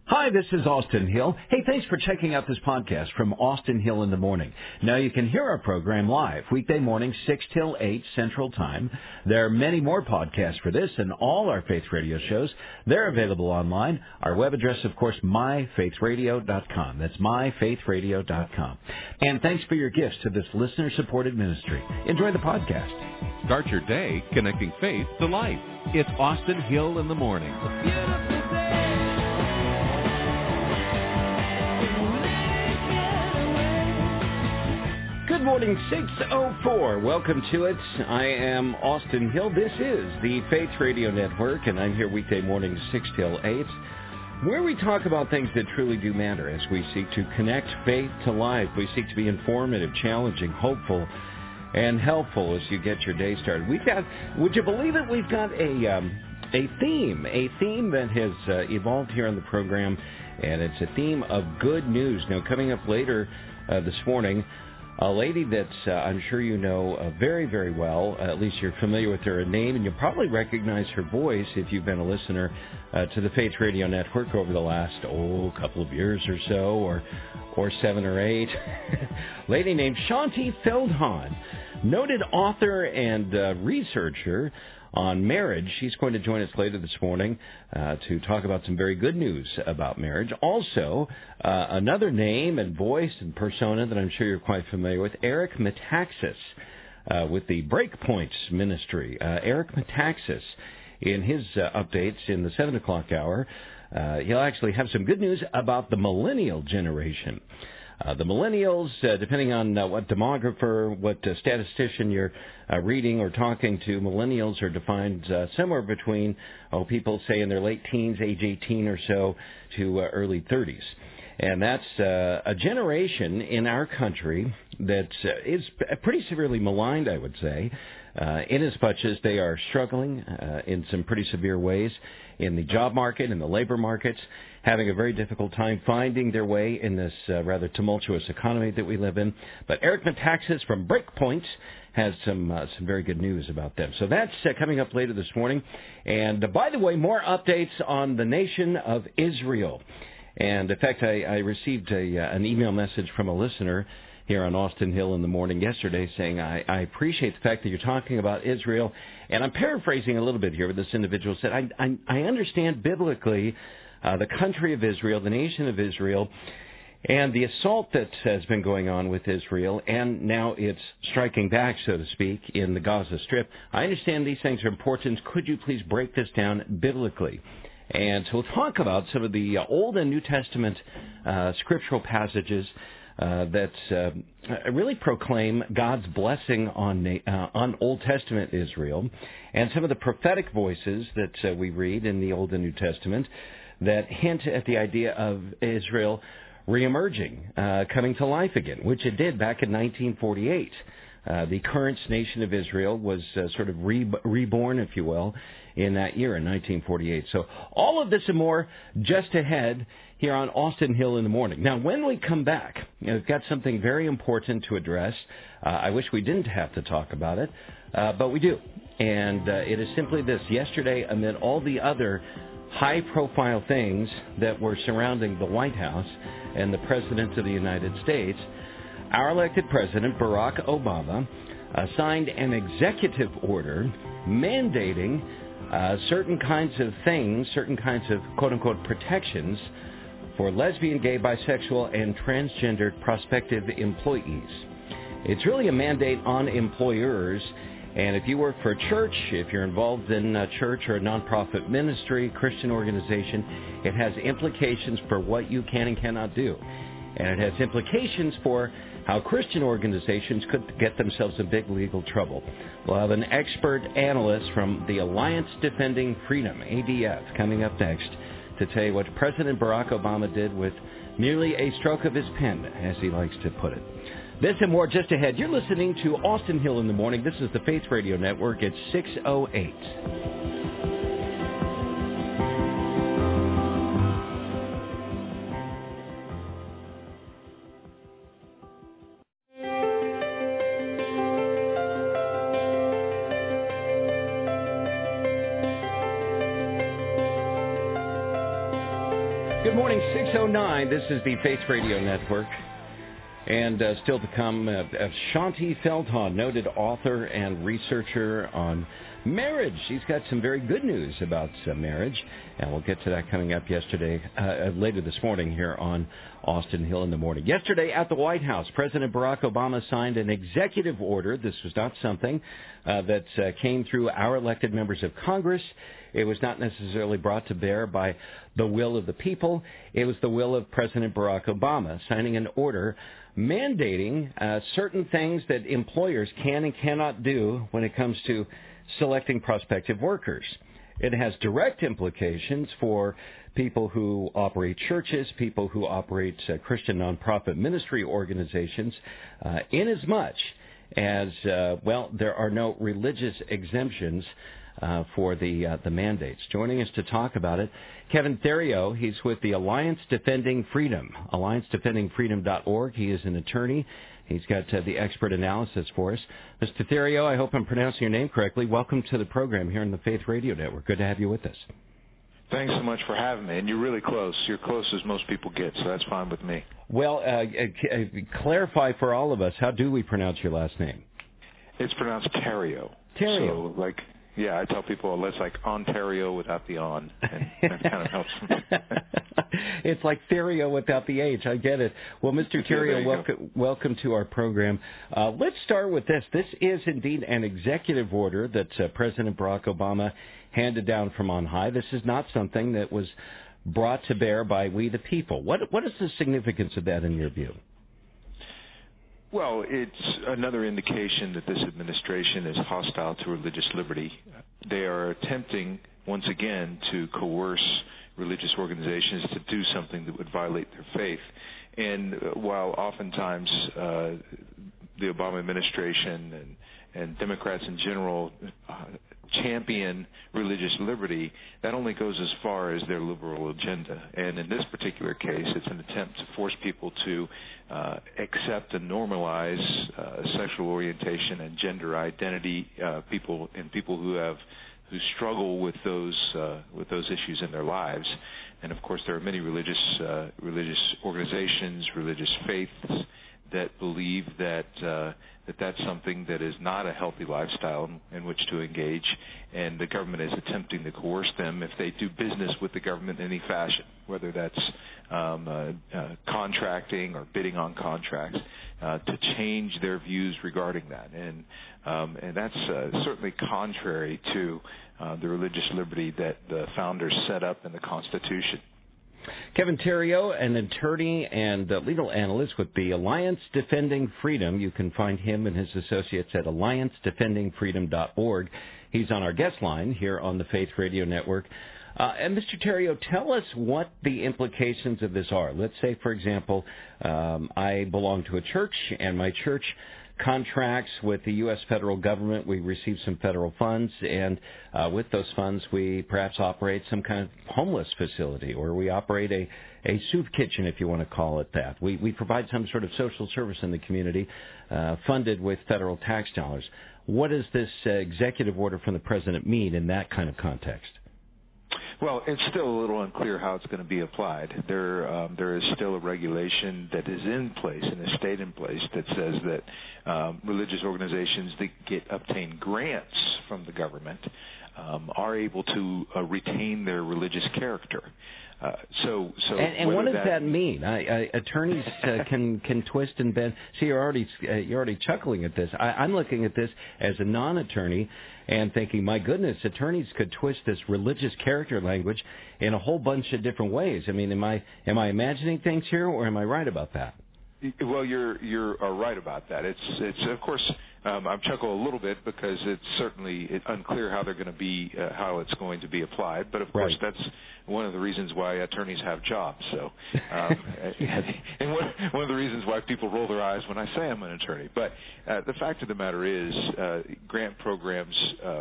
Hi, this is Austin Hill. Hey, thanks for checking out this podcast from Austin Hill in the Morning. Now, you can hear our program live, weekday mornings, 6 till 8 Central Time. There are many more podcasts for this and all our Faith Radio shows. They're available online. Our web address, of course, myfaithradio.com. That's myfaithradio.com. And thanks for your gifts to this listener-supported ministry. Enjoy the podcast. Start your day connecting faith to life. It's Austin Hill in the Morning. Good morning, 6:04. Welcome to it. I am Austin Hill. This is the Faith Radio Network, and I'm here weekday mornings 6 till 8, where we talk about things that truly do matter as we seek to connect faith to life. We seek to be informative, challenging, hopeful, and helpful as you get your day started. Would you believe it, we've got a theme that has evolved here on the program, and it's a theme of good news. Now, coming up later this morning, a lady that I'm sure you know very, very well. At least you're familiar with her name, and you'll probably recognize her voice if you've been a listener to the Faith Radio Network over the last, couple of years or so, or 7 or 8. Lady named Shaunti Feldhahn, noted author and researcher on marriage. She's going to join us later this morning to talk about some very good news about marriage. Also, another name and voice and persona that I'm sure you're quite familiar with, Eric Metaxas with the Breakpoints Ministry. Eric Metaxas, in his updates in the 7 o'clock hour, he'll actually have some good news about the millennial generation. The millennials, depending on what demographer, what statistician you're reading or talking to, millennials are defined somewhere between, people say in their late teens, age 18 or so, to early 30s. And that's a generation in our country that is pretty severely maligned, I would say, in as much as they are struggling in some pretty severe ways in the job market, in the labor markets, having a very difficult time finding their way in this rather tumultuous economy that we live in. But Eric Metaxas from Breakpoint has some very good news about them. So that's coming up later this morning. And by the way, more updates on the nation of Israel. And in fact, I received an email message from a listener here on Austin Hill in the Morning yesterday saying, I appreciate the fact that you're talking about Israel. And I'm paraphrasing a little bit here, but this individual said, I understand biblically the country of Israel, the nation of Israel, and the assault that has been going on with Israel, and now it's striking back, so to speak, in the Gaza Strip. I understand these things are important. Could you please break this down biblically? And so we'll talk about some of the Old and New Testament scriptural passages that really proclaim God's blessing on Old Testament Israel, and some of the prophetic voices that we read in the Old and New Testament that hint at the idea of Israel reemerging, coming to life again, which it did back in 1948. The current nation of Israel was sort of reborn, if you will, in that year in 1948. So all of this and more just ahead here on Austin Hill in the Morning. Now, when we come back, we've got something very important to address. I wish we didn't have to talk about it, but we do. And it is simply this. Yesterday, amid all the other high-profile things that were surrounding the White House and the President of the United States, our elected President, Barack Obama, signed an executive order mandating certain kinds of things, certain kinds of quote-unquote protections for lesbian, gay, bisexual, and transgendered prospective employees. It's really a mandate on employers. And if you work for a church, if you're involved in a church or a nonprofit ministry, Christian organization, it has implications for what you can and cannot do. And it has implications for how Christian organizations could get themselves in big legal trouble. We'll have an expert analyst from the Alliance Defending Freedom, ADF, coming up next to tell you what President Barack Obama did with merely a stroke of his pen, as he likes to put it. This and more just ahead. You're listening to Austin Hill in the Morning. This is the Faith Radio Network at 6:08. Good morning, 6:09. This is the Faith Radio Network. And still to come, Shaunti Feldhahn, noted author and researcher on marriage. She's got some very good news about marriage, and we'll get to that coming up later this morning here on Austin Hill in the Morning. Yesterday at the White House, President Barack Obama signed an executive order. This was not something that came through our elected members of Congress. It was not necessarily brought to bear by the will of the people. It was the will of President Barack Obama, signing an order mandating certain things that employers can and cannot do when it comes to selecting prospective workers. It has direct implications for people who operate churches, people who operate Christian nonprofit ministry organizations, inasmuch as, there are no religious exemptions for the mandates. Joining us to talk about it, Kevin Theriault. He's with the Alliance Defending Freedom, alliancedefendingfreedom.org. He is an attorney. He's got the expert analysis for us. Mr. Theriault, I hope I'm pronouncing your name correctly. Welcome to the program here on the Faith Radio Network. Good to have you with us. Thanks so much for having me. And you're really close. You're close as most people get, so that's fine with me. Well, clarify for all of us, how do we pronounce your last name? It's pronounced Theriault. Theriault. So, I tell people it's like Ontario without the on, and that kind of helps me. It's like Theriault without the H. I get it. Well, Mr. Theriault, welcome to our program. Let's start with this. This is indeed an executive order that President Barack Obama handed down from on high. This is not something that was brought to bear by we the people. What is the significance of that in your view? Well, it's another indication that this administration is hostile to religious liberty. They are attempting, once again, to coerce religious organizations to do something that would violate their faith. And while oftentimes the Obama administration and Democrats in general champion religious liberty, that only goes as far as their liberal agenda. And in this particular case, it's an attempt to force people to accept and normalize sexual orientation and gender identity, people who struggle with those issues in their lives. And of course, there are many religious organizations, religious faiths that believe that that's something that is not a healthy lifestyle in which to engage, and the government is attempting to coerce them if they do business with the government in any fashion, whether that's contracting or bidding on contracts, to change their views regarding that. And that's certainly contrary to the religious liberty that the founders set up in the Constitution. Kevin Theriault, an attorney and legal analyst with the Alliance Defending Freedom. You can find him and his associates at alliancedefendingfreedom.org. He's on our guest line here on the Faith Radio Network. And Mr. Theriault, tell us what the implications of this are. Let's say, for example, I belong to a church, and my church contracts with the U.S. federal government. We receive some federal funds, and with those funds, we perhaps operate some kind of homeless facility, or we operate a soup kitchen, if you want to call it that. We provide some sort of social service in the community funded with federal tax dollars. What does this executive order from the president mean in that kind of context? Well, it's still a little unclear how it's going to be applied. There is still a regulation that is in place and a state in place that says that religious organizations that obtain grants from the government are able to retain their religious character. So what does that mean? Attorneys can twist and bend. See, you're already chuckling at this. I'm looking at this as a non-attorney and thinking, my goodness, attorneys could twist this religious character language in a whole bunch of different ways. I mean, am I imagining things here, or am I right about that? Well, you're right about that. It's of course I chuckle a little bit because it's certainly unclear how how it's going to be applied. But of course, that's one of the reasons why attorneys have jobs. So, and one of the reasons why people roll their eyes when I say I'm an attorney. But the fact of the matter is, grant programs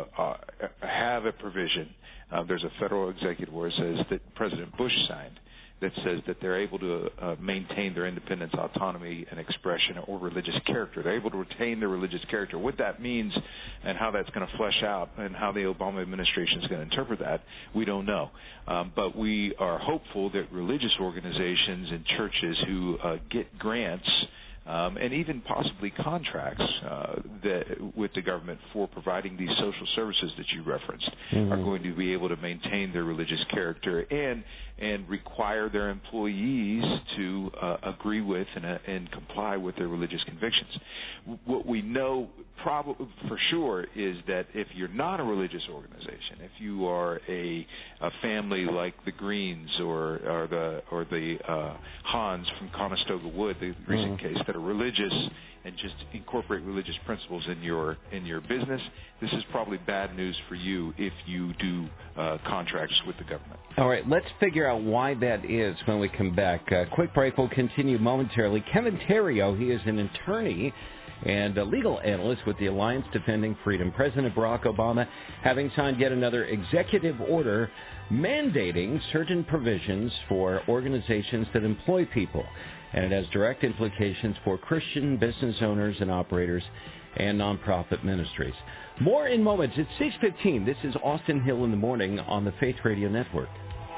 have a provision. There's a federal executive order that says that President Bush signed that says that they're able to maintain their independence, autonomy, and expression or religious character. They're able to retain their religious character. What that means and how that's going to flesh out and how the Obama administration is going to interpret that, we don't know. But we are hopeful that religious organizations and churches who get grants and even possibly contracts with the government for providing these social services that you referenced are going to be able to maintain their religious character and require their employees to agree with and comply with their religious convictions. What we know probably for sure is that if you're not a religious organization, if you are a family like the Greens or the Hans from Conestoga Wood, the recent case, that are religious and just incorporate religious principles in your business, this is probably bad news for you if you do contracts with the government. All right, let's figure out why that is when we come back. Quick break. We'll continue momentarily. Kevin Theriault, he is an attorney and a legal analyst with the Alliance Defending Freedom. President Barack Obama having signed yet another executive order mandating certain provisions for organizations that employ people. And it has direct implications for Christian business owners and operators and nonprofit ministries. More in moments. It's 6:15. This is Austin Hill in the Morning on the Faith Radio Network.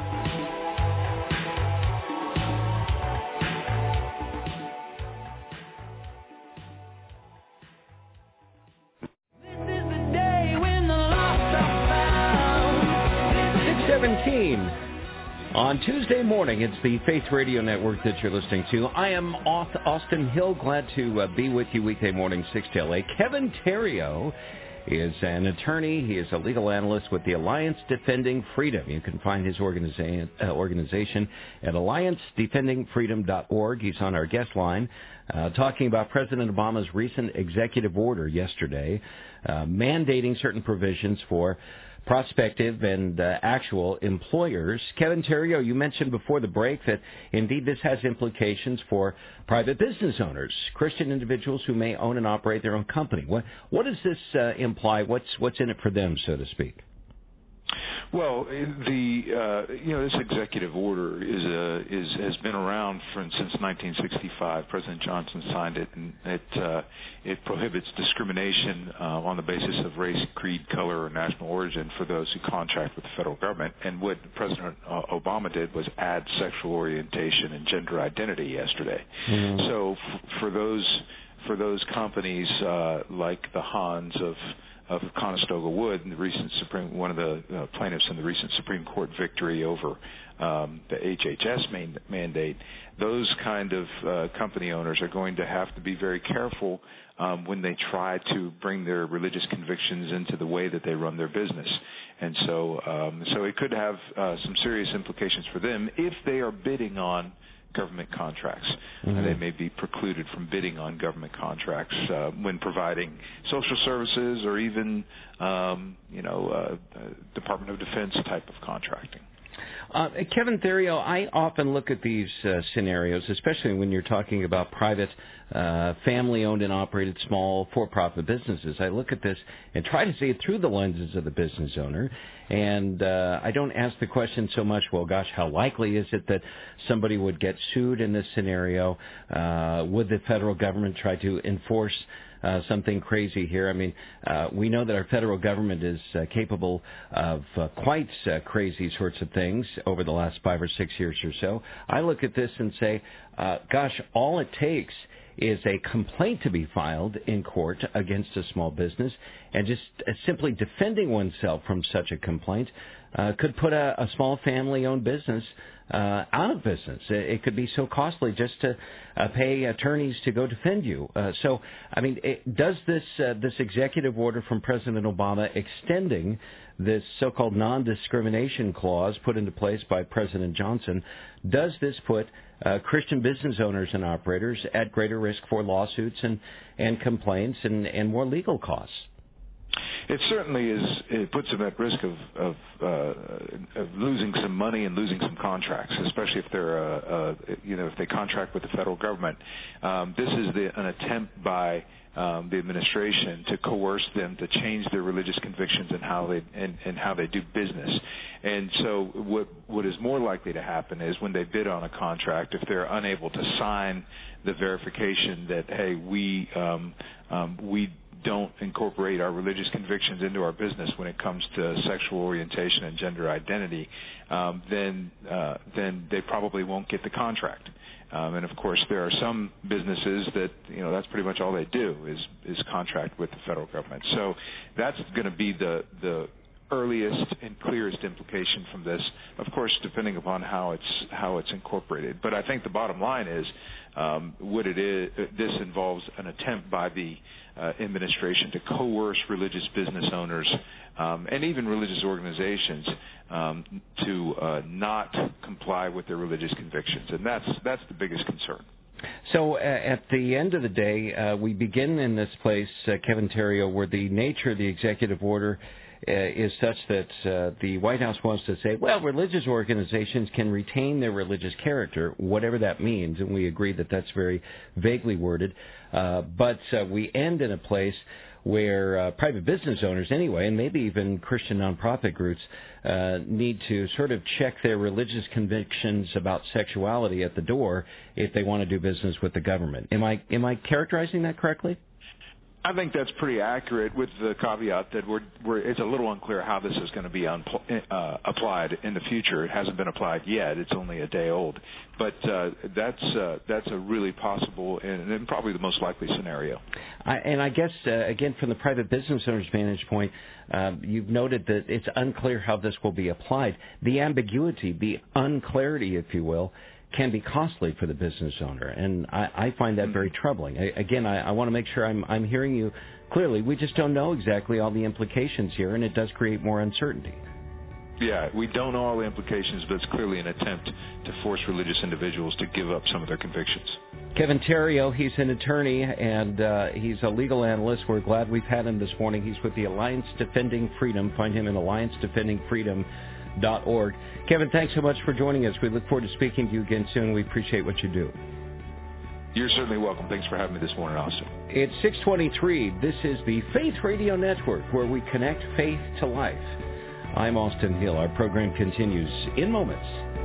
On Tuesday morning, it's the Faith Radio Network that you're listening to. I am Austin Hill, glad to be with you weekday morning, 6 to 8. Kevin Theriault is an attorney. He is a legal analyst with the Alliance Defending Freedom. You can find his organization at alliancedefendingfreedom.org. He's on our guest line talking about President Obama's recent executive order yesterday mandating certain provisions for prospective and actual employers. Kevin Theriault, you mentioned before the break that indeed this has implications for private business owners, Christian individuals who may own and operate their own company. What does this imply? What's in it for them, so to speak? Well, this executive order has been around since 1965. President Johnson signed it, and it prohibits discrimination on the basis of race, creed, color, or national origin for those who contract with the federal government. And what President Obama did was add sexual orientation and gender identity yesterday. Mm-hmm. So for those companies like the Hans of Conestoga Wood, and one of the plaintiffs in the recent Supreme Court victory over the HHS mandate, those kind of company owners are going to have to be very careful when they try to bring their religious convictions into the way that they run their business. And so it could have some serious implications for them if they are bidding on government contracts. Mm-hmm. They may be precluded from bidding on government contracts when providing social services or even, Department of Defense type of contracting. Kevin Theriault, I often look at these scenarios, especially when you're talking about private, family-owned and operated small for-profit businesses. I look at this and try to see it through the lenses of the business owner, and I don't ask the question so much, well, gosh, how likely is it that somebody would get sued in this scenario? Would the federal government try to enforce something crazy here? I mean, we know that our federal government is capable of quite crazy sorts of things over the last 5 or 6 years or so. I look at this and say, gosh, all it takes is a complaint to be filed in court against a small business, and just simply defending oneself from such a complaint could put a small family-owned business out of business. It could be so costly just to pay attorneys to go defend you. So, I mean, does this executive order from President Obama extending this so-called non-discrimination clause put into place by President Johnson, does this put Christian business owners and operators at greater risk for lawsuits and complaints and more legal costs? It certainly is. It puts them at risk of losing some money and losing some contracts, especially if they're if they contract with the federal government. This is an attempt by the administration to coerce them to change their religious convictions and how they do business. And so what is more likely to happen is when they bid on a contract, if they're unable to sign the verification that, hey, we don't incorporate our religious convictions into our business when it comes to sexual orientation and gender identity, then they probably won't get the contract. And of course, there are some businesses that that's pretty much all they do is contract with the federal government. So that's going to be the earliest and clearest implication from this. Of course, depending upon how it's incorporated. But I think the bottom line is this involves an attempt by the administration to coerce religious business owners and even religious organizations to not comply with their religious convictions, and that's the biggest concern. So at the end of the day, we begin in this place, Kevin Theriault, where the nature of the executive order is such that the White House wants to say, well, religious organizations can retain their religious character, whatever that means, and we agree that that's very vaguely worded. But we end in a place where private business owners anyway, and maybe even Christian nonprofit groups, need to sort of check their religious convictions about sexuality at the door if they want to do business with the government. Am I characterizing that correctly? I think that's pretty accurate, with the caveat that it's a little unclear how this is going to be applied in the future. It hasn't been applied yet; it's only a day old. But that's a really possible and probably the most likely scenario. I guess again, from the private business owner's vantage point, you've noted that it's unclear how this will be applied. The ambiguity, the unclarity, if you will, can be costly for the business owner, and I find that very troubling. I want to make sure I'm hearing you clearly. We just don't know exactly all the implications here, and it does create more uncertainty. Yeah, we don't know all the implications, but it's clearly an attempt to force religious individuals to give up some of their convictions. Kevin Theriault, he's an attorney, and he's a legal analyst. We're glad we've had him this morning. He's with the Alliance Defending Freedom. Find him at alliancedefendingfreedom.org. Kevin, thanks so much for joining us. We look forward to speaking to you again soon. We appreciate what you do. You're certainly welcome. Thanks for having me this morning, Austin. It's 6:23. This is the Faith Radio Network, where we connect faith to life. I'm Austin Hill. Our program continues in moments.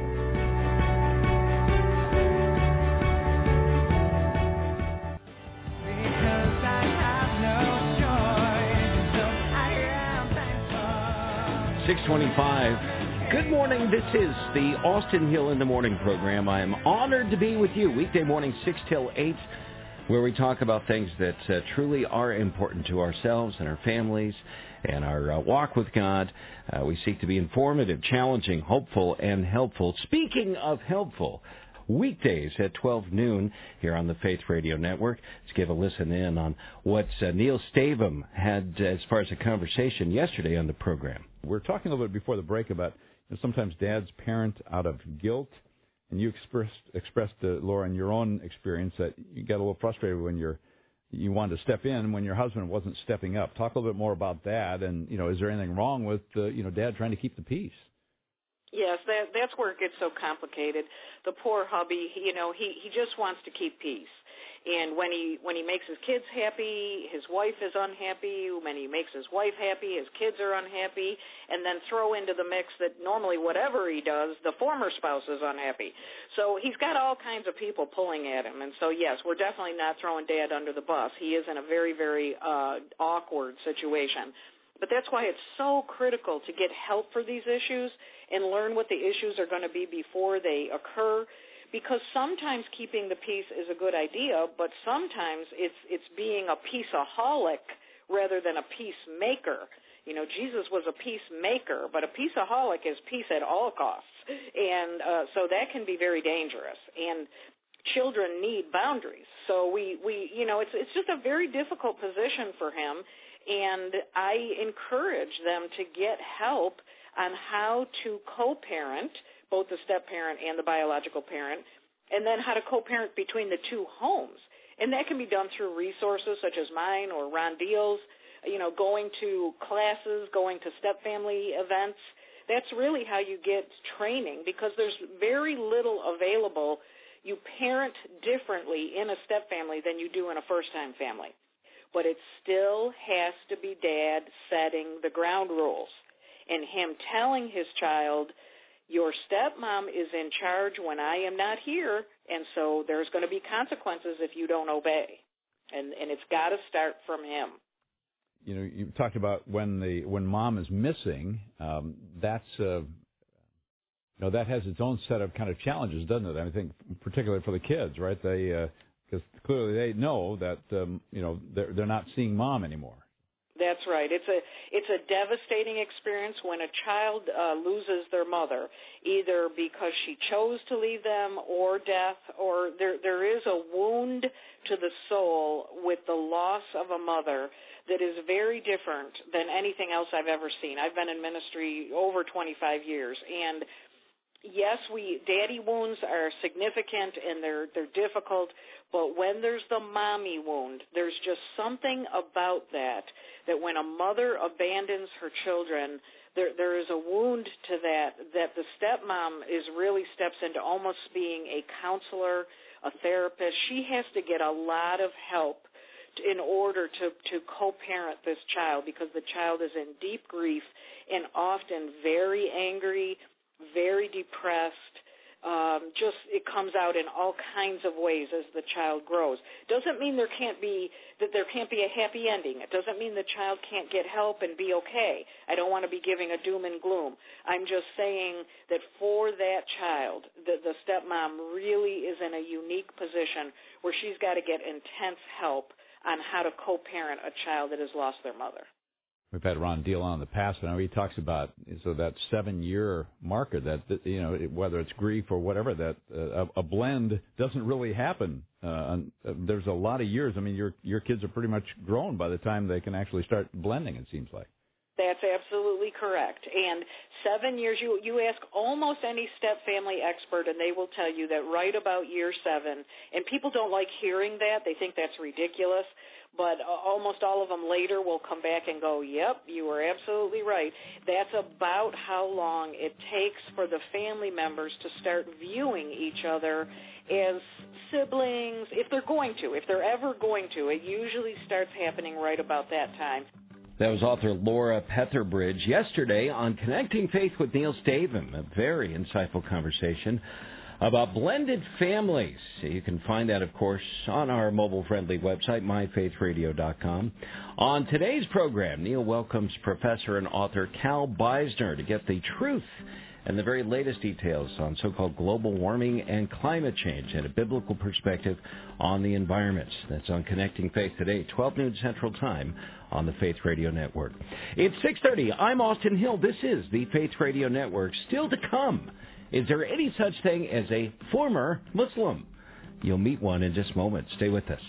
.625. Good morning. This is the Austin Hill in the Morning program. I am honored to be with you weekday morning 6 till 8, where we talk about things that truly are important to ourselves and our families and our walk with God. We seek to be informative, challenging, hopeful, and helpful. Speaking of helpful, weekdays at 12 noon here on the Faith Radio Network. Let's give a listen in on what Neil Stavum had as far as a conversation yesterday on the program. We're talking a little bit before the break about sometimes dads parent out of guilt, and you expressed Laura, in your own experience, that you got a little frustrated when you wanted to step in when your husband wasn't stepping up. Talk a little bit more about that, and is there anything wrong with dad trying to keep the peace? Yes, that's where it gets so complicated. The poor hubby, he just wants to keep peace. And when he makes his kids happy, his wife is unhappy. When he makes his wife happy, his kids are unhappy. And then throw into the mix that normally whatever he does, the former spouse is unhappy. So he's got all kinds of people pulling at him. And so, yes, we're definitely not throwing Dad under the bus. He is in a very, very awkward situation. But that's why it's so critical to get help for these issues and learn what the issues are going to be before they occur. Because sometimes keeping the peace is a good idea, but sometimes it's being a peaceaholic rather than a peacemaker. Jesus was a peacemaker, but a peaceaholic is peace at all costs. And so that can be very dangerous. And children need boundaries. So it's just a very difficult position for him. And I encourage them to get help on how to co-parent, both the step-parent and the biological parent, and then how to co-parent between the two homes. And that can be done through resources such as mine or Ron Deal's. going to classes, going to step-family events. That's really how you get training, because there's very little available. You parent differently in a step-family than you do in a first-time family. But it still has to be Dad setting the ground rules and him telling his child, your stepmom is in charge when I am not here, and so there's going to be consequences if you don't obey. And it's got to start from him. You talked about when mom is missing. That has its own set of kind of challenges, doesn't it? I think particularly for the kids, right? Because clearly they know that they're not seeing mom anymore. That's right. It's a devastating experience when a child loses their mother, either because she chose to leave them or death, or there is a wound to the soul with the loss of a mother that is very different than anything else I've ever seen. I've been in ministry over 25 years, and yes, daddy wounds are significant and they're difficult, but when there's the mommy wound, there's just something about that when a mother abandons her children, there is a wound to that the stepmom really steps into almost being a counselor, a therapist. She has to get a lot of help in order to co-parent this child, because the child is in deep grief and often very angry, very depressed. It comes out in all kinds of ways as the child grows. Doesn't mean there can't be a happy ending. It doesn't mean the child can't get help and be okay. I don't want to be giving a doom and gloom. I'm just saying that for that child, the stepmom really is in a unique position where she's got to get intense help on how to co-parent a child that has lost their mother. We've had Ron Deal on in the past, and he talks about that 7-year marker that whether it's grief or whatever, that a blend doesn't really happen. There's a lot of years. I mean, your kids are pretty much grown by the time they can actually start blending, it seems like. That's absolutely correct. And 7 years, you ask almost any step-family expert, and they will tell you that right about year 7, and people don't like hearing that. They think that's ridiculous. But almost all of them later will come back and go, yep, you were absolutely right. That's about how long it takes for the family members to start viewing each other as siblings, if they're ever going to. It usually starts happening right about that time. That was author Laura Petherbridge yesterday on Connecting Faith with Neil Stavin, a very insightful conversation about blended families. You can find that, of course, on our mobile-friendly website, myfaithradio.com. On today's program, Neil welcomes professor and author Cal Beisner to get the truth and the very latest details on so-called global warming and climate change and a biblical perspective on the environment. That's on Connecting Faith today, 12 noon Central Time on the Faith Radio Network. It's 6:30. I'm Austin Hill. This is the Faith Radio Network. Still to come, is there any such thing as a former Muslim? You'll meet one in just a moment. Stay with us.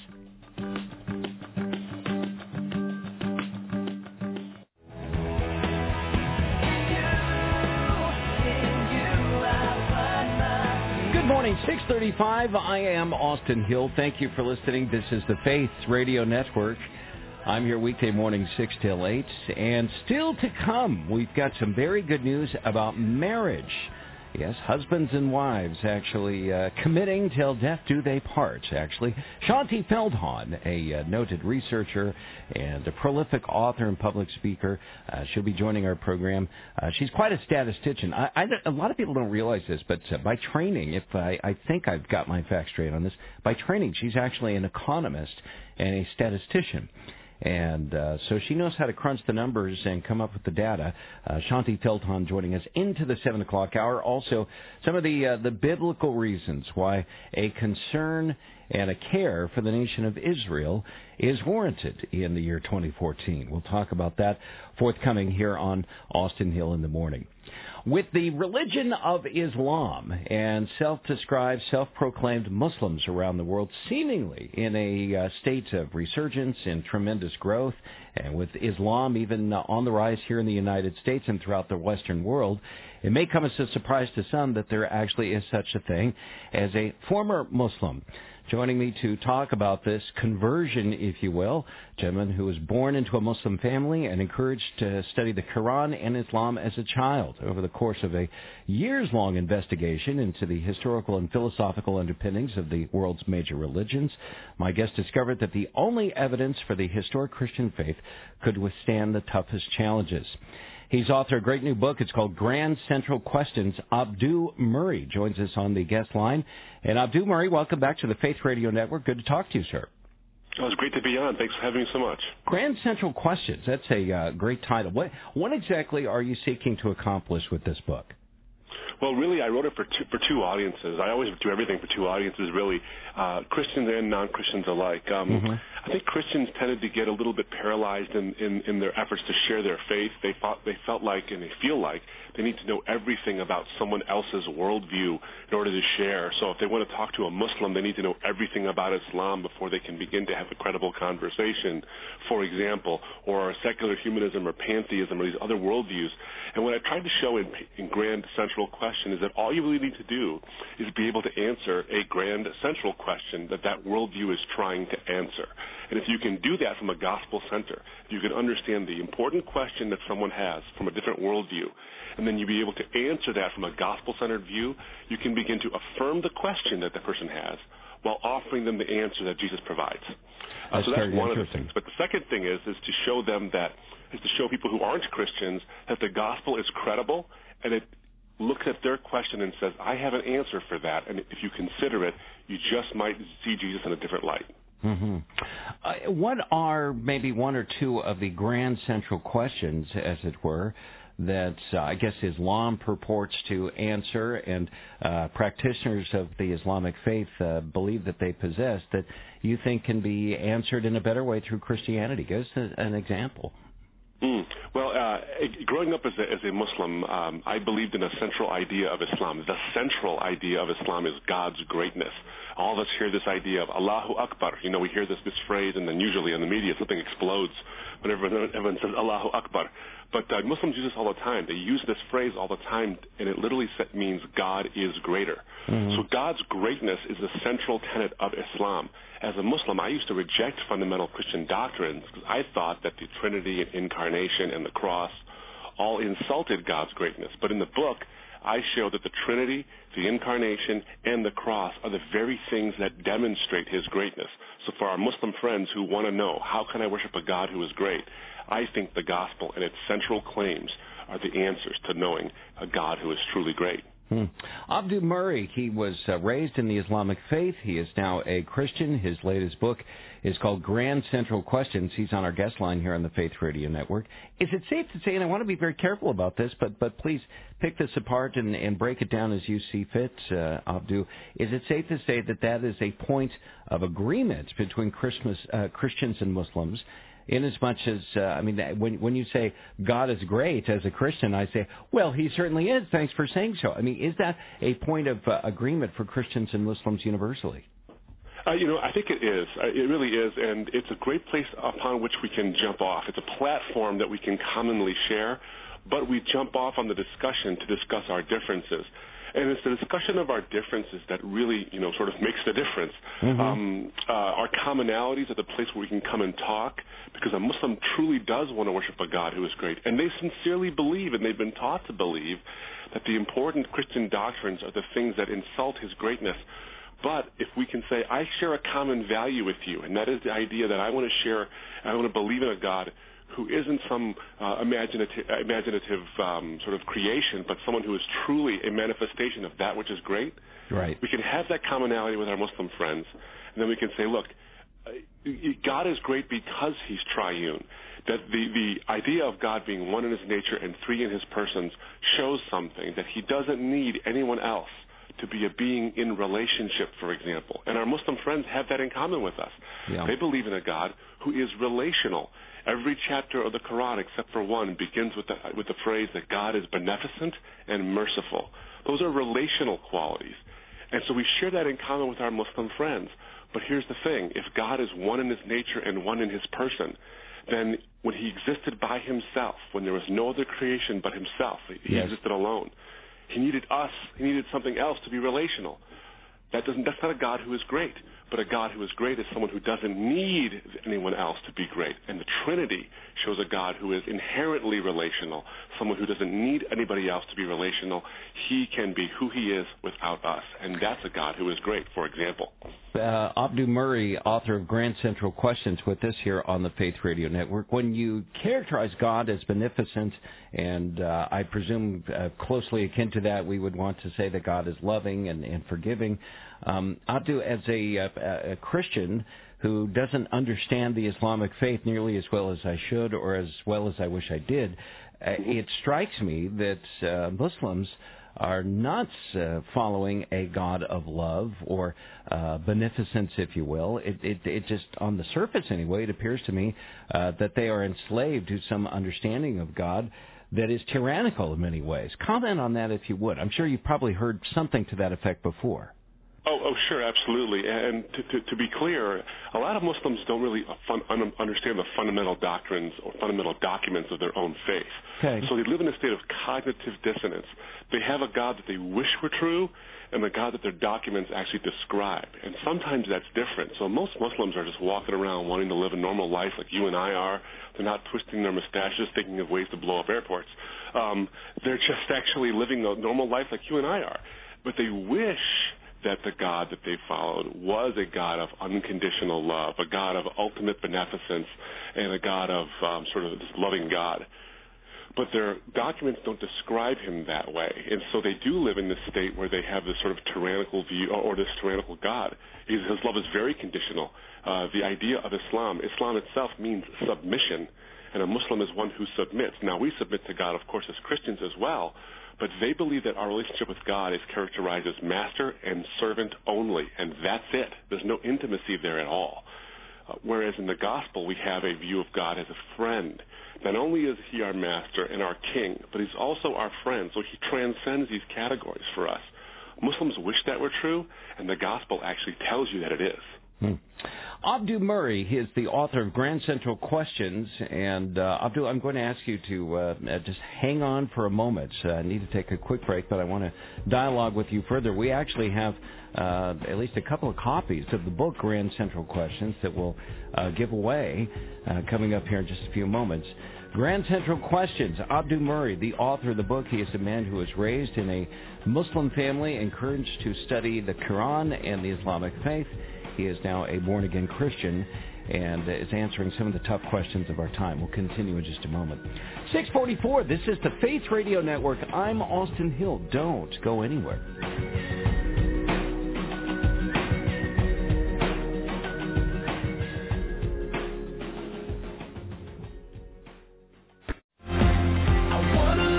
Good morning, 6:35. I am Austin Hill. Thank you for listening. This is the Faith Radio Network. I'm here weekday morning 6 till 8. And still to come, we've got some very good news about marriage. Yes, husbands and wives actually committing till death do they part, actually. Shaunti Feldhahn, a noted researcher and a prolific author and public speaker, she'll be joining our program. She's quite a statistician. A lot of people don't realize this, but by training, if I think I've got my facts straight on this, by training she's actually an economist and a statistician. And so she knows how to crunch the numbers and come up with the data. Shaunti Feldhahn joining us into the 7 o'clock hour. Also, some of the biblical reasons why a concern and a care for the nation of Israel is warranted in the year 2014. We'll talk about that forthcoming here on Austin Hill in the Morning. With the religion of Islam and self-described, self-proclaimed Muslims around the world seemingly in a state of resurgence and tremendous growth, and with Islam even on the rise here in the United States and throughout the Western world, It may come as a surprise to some that there actually is such a thing as a former Muslim. Joining me to talk about this conversion, if you will, a gentleman who was born into a Muslim family and encouraged to study the Quran and Islam as a child. Over the course of a years-long investigation into the historical and philosophical underpinnings of the world's major religions, my guest discovered that the only evidence for the historic Christian faith could withstand the toughest challenges. He's author of a great new book. It's called Grand Central Questions. Abdu Murray joins us on the guest line. And Abdu Murray, welcome back to the Faith Radio Network. Good to talk to you, sir. Oh, it's great to be on. Thanks for having me so much. Grand Central Questions. That's a great title. What exactly are you seeking to accomplish with this book? Well, really, I wrote it for two audiences. I always do everything for two audiences, really, Christians and non-Christians alike. I think Christians tended to get a little bit paralyzed in their efforts to share their faith. They felt like, and they feel like, they need to know everything about someone else's worldview in order to share. So if they want to talk to a Muslim, they need to know everything about Islam before they can begin to have a credible conversation, for example, or secular humanism or pantheism or these other worldviews. And what I tried to show in Grand Central Question is that all you really need to do is be able to answer a grand central question that worldview is trying to answer. And if you can do that from a gospel center, if you can understand the important question that someone has from a different worldview, and then you be able to answer that from a gospel-centered view, you can begin to affirm the question that the person has while offering them the answer that Jesus provides. So that's one of the things. But the second thing is to show them is to show people who aren't Christians that the gospel is credible, and it looks at their question and says, I have an answer for that, and if you consider it, you just might see Jesus in a different light. What are maybe one or two of the grand central questions, as it were, that I guess Islam purports to answer and practitioners of the Islamic faith believe that they possess, that you think can be answered in a better way through Christianity? Give us an example. Well, growing up as a Muslim, I believed in a central idea of Islam. The central idea of Islam is God's greatness. All of us hear this idea of Allahu Akbar. You know, we hear this phrase, and then usually in the media something explodes whenever everyone says Allahu Akbar. But Muslims use this all the time. They use this phrase all the time, and it literally means God is greater. So God's greatness is the central tenet of Islam. As a Muslim, I used to reject fundamental Christian doctrines because I thought that the Trinity and Incarnation and the cross all insulted God's greatness. But in the book, I show that the Trinity, the Incarnation, and the cross are the very things that demonstrate His greatness. So for our Muslim friends who want to know, how can I worship a God who is great? I think the gospel and its central claims are the answers to knowing a God who is truly great. Abdu Murray, he was raised in the Islamic faith. He is now a Christian. His latest book is called Grand Central Questions. He's on our guest line here on the Faith Radio Network. Is it safe to say, and I want to be very careful about this, but please pick this apart and break it down as you see fit, Abdu. Is it safe to say that is a point of agreement between Christians and Muslims? In as much as, when you say God is great as a Christian, I say, well, He certainly is. Thanks for saying so. I mean, is that a point of agreement for Christians and Muslims universally? I think it is. It really is, and it's a great place upon which we can jump off. It's a platform that we can commonly share, but we jump off on the discussion to discuss our differences. And it's the discussion of our differences that really, sort of makes the difference. Our commonalities are the place where we can come and talk, because a Muslim truly does want to worship a God who is great. And they sincerely believe, and they've been taught to believe, that the important Christian doctrines are the things that insult His greatness. But if we can say, I share a common value with you, and that is the idea that I want to share, I want to believe in a God who isn't some imaginative sort of creation, but someone who is truly a manifestation of that which is great. Right. We can have that commonality with our Muslim friends, and then we can say, look, God is great because He's triune. That the idea of God being one in His nature and three in His persons shows something, that He doesn't need anyone else to be a being in relationship, for example. And our Muslim friends have that in common with us. Yeah. They believe in a God who is relational. Every chapter of the Quran, except for one, begins with the phrase that God is beneficent and merciful. Those are relational qualities. And so we share that in common with our Muslim friends. But here's the thing. If God is one in His nature and one in His person, then when He existed by Himself, when there was no other creation but Himself, He existed alone, He needed us. He needed something else to be relational. That's not a God who is great, but a God who is great is someone who doesn't need anyone else to be great. And the Trinity shows a God who is inherently relational, someone who doesn't need anybody else to be relational. He can be who he is without us, and that's a God who is great, for example. Abdu Murray, author of Grand Central Questions, with us here on the Faith Radio Network. When you characterize God as beneficent, and I presume closely akin to that, we would want to say that God is loving and forgiving. Abdu, as a Christian who doesn't understand the Islamic faith nearly as well as I should or as well as I wish I did, it strikes me that Muslims are not following a God of love or beneficence, if you will. It just, on the surface anyway, it appears to me that they are enslaved to some understanding of God that is tyrannical in many ways. Comment on that if you would. I'm sure you've probably heard something to that effect before. Oh, sure, absolutely. And to be clear, a lot of Muslims don't really understand the fundamental doctrines or fundamental documents of their own faith. Okay. So they live in a state of cognitive dissonance. They have a God that they wish were true and the God that their documents actually describe. And sometimes that's different. So most Muslims are just walking around wanting to live a normal life like you and I are. They're not twisting their mustaches thinking of ways to blow up airports. They're just actually living a normal life like you and I are. But they wish that the God that they followed was a God of unconditional love, a God of ultimate beneficence, and a God of sort of this loving God. But their documents don't describe him that way, and so they do live in this state where they have this sort of tyrannical view, or this tyrannical God. His love is very conditional. The idea of Islam itself means submission, and a Muslim is one who submits. Now, we submit to God, of course, as Christians as well, but they believe that our relationship with God is characterized as master and servant only, and that's it. There's no intimacy there at all. Whereas in the gospel, we have a view of God as a friend. Not only is he our master and our king, but he's also our friend, so he transcends these categories for us. Muslims wish that were true, and the gospel actually tells you that it is. Abdu Murray, he is the author of Grand Central Questions, and Abdu, I'm going to ask you to just hang on for a moment. I need to take a quick break, but I want to dialogue with you further. We actually have at least a couple of copies of the book Grand Central Questions that we'll give away coming up here in just a few moments. Grand Central Questions, Abdu Murray, the author of the book. He is a man who was raised in a Muslim family, encouraged to study the Quran and the Islamic faith. He is now a born-again Christian and is answering some of the tough questions of our time. We'll continue in just a moment. 644, this is the Faith Radio Network. I'm Austin Hill. Don't go anywhere. I wanna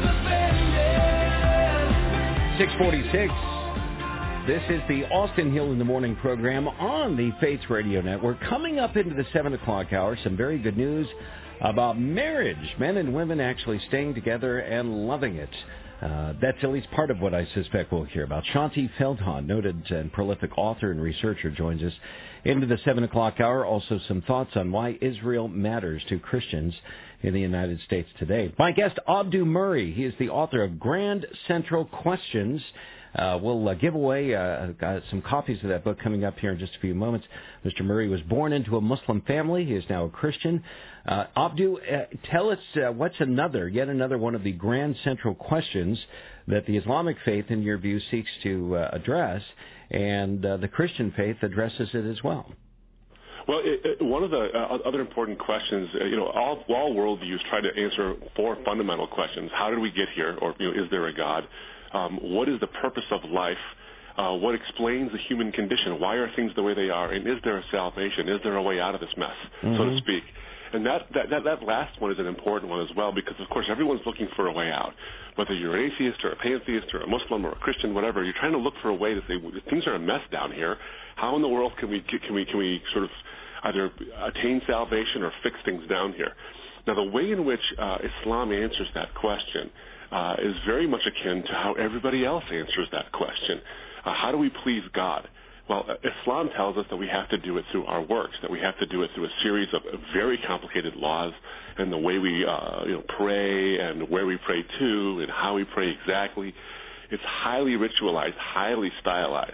live 646. This is the Austin Hill in the Morning program on the Faith Radio Network. Coming up into the 7 o'clock hour, some very good news about marriage. Men and women actually staying together and loving it. That's at least part of what I suspect we'll hear about. Shaunti Feldhahn, noted and prolific author and researcher, joins us into the 7 o'clock hour. Also some thoughts on why Israel matters to Christians in the United States today. My guest, Abdu Murray. He is the author of Grand Central Questions. We'll give away some copies of that book coming up here in just a few moments. Mr. Murray was born into a Muslim family. He is now a Christian. Abdu, tell us what's yet another one of the Grand Central Questions that the Islamic faith, in your view, seeks to address, and the Christian faith addresses it as well. Well, one of the other important questions, all worldviews try to answer four fundamental questions. How did we get here? Or, is there a God? What is the purpose of life? What explains the human condition? Why are things the way they are? And is there a salvation? Is there a way out of this mess, so to speak? And that last one is an important one as well, because, of course, everyone's looking for a way out. Whether you're an atheist or a pantheist or a Muslim or a Christian, whatever, you're trying to look for a way to say, things are a mess down here. How in the world can we sort of either attain salvation or fix things down here? Now, the way in which Islam answers that question is very much akin to how everybody else answers that question. How do we please God? Well, Islam tells us that we have to do it through our works, that we have to do it through a series of very complicated laws, and the way we pray and where we pray to and how we pray exactly. It's highly ritualized, highly stylized.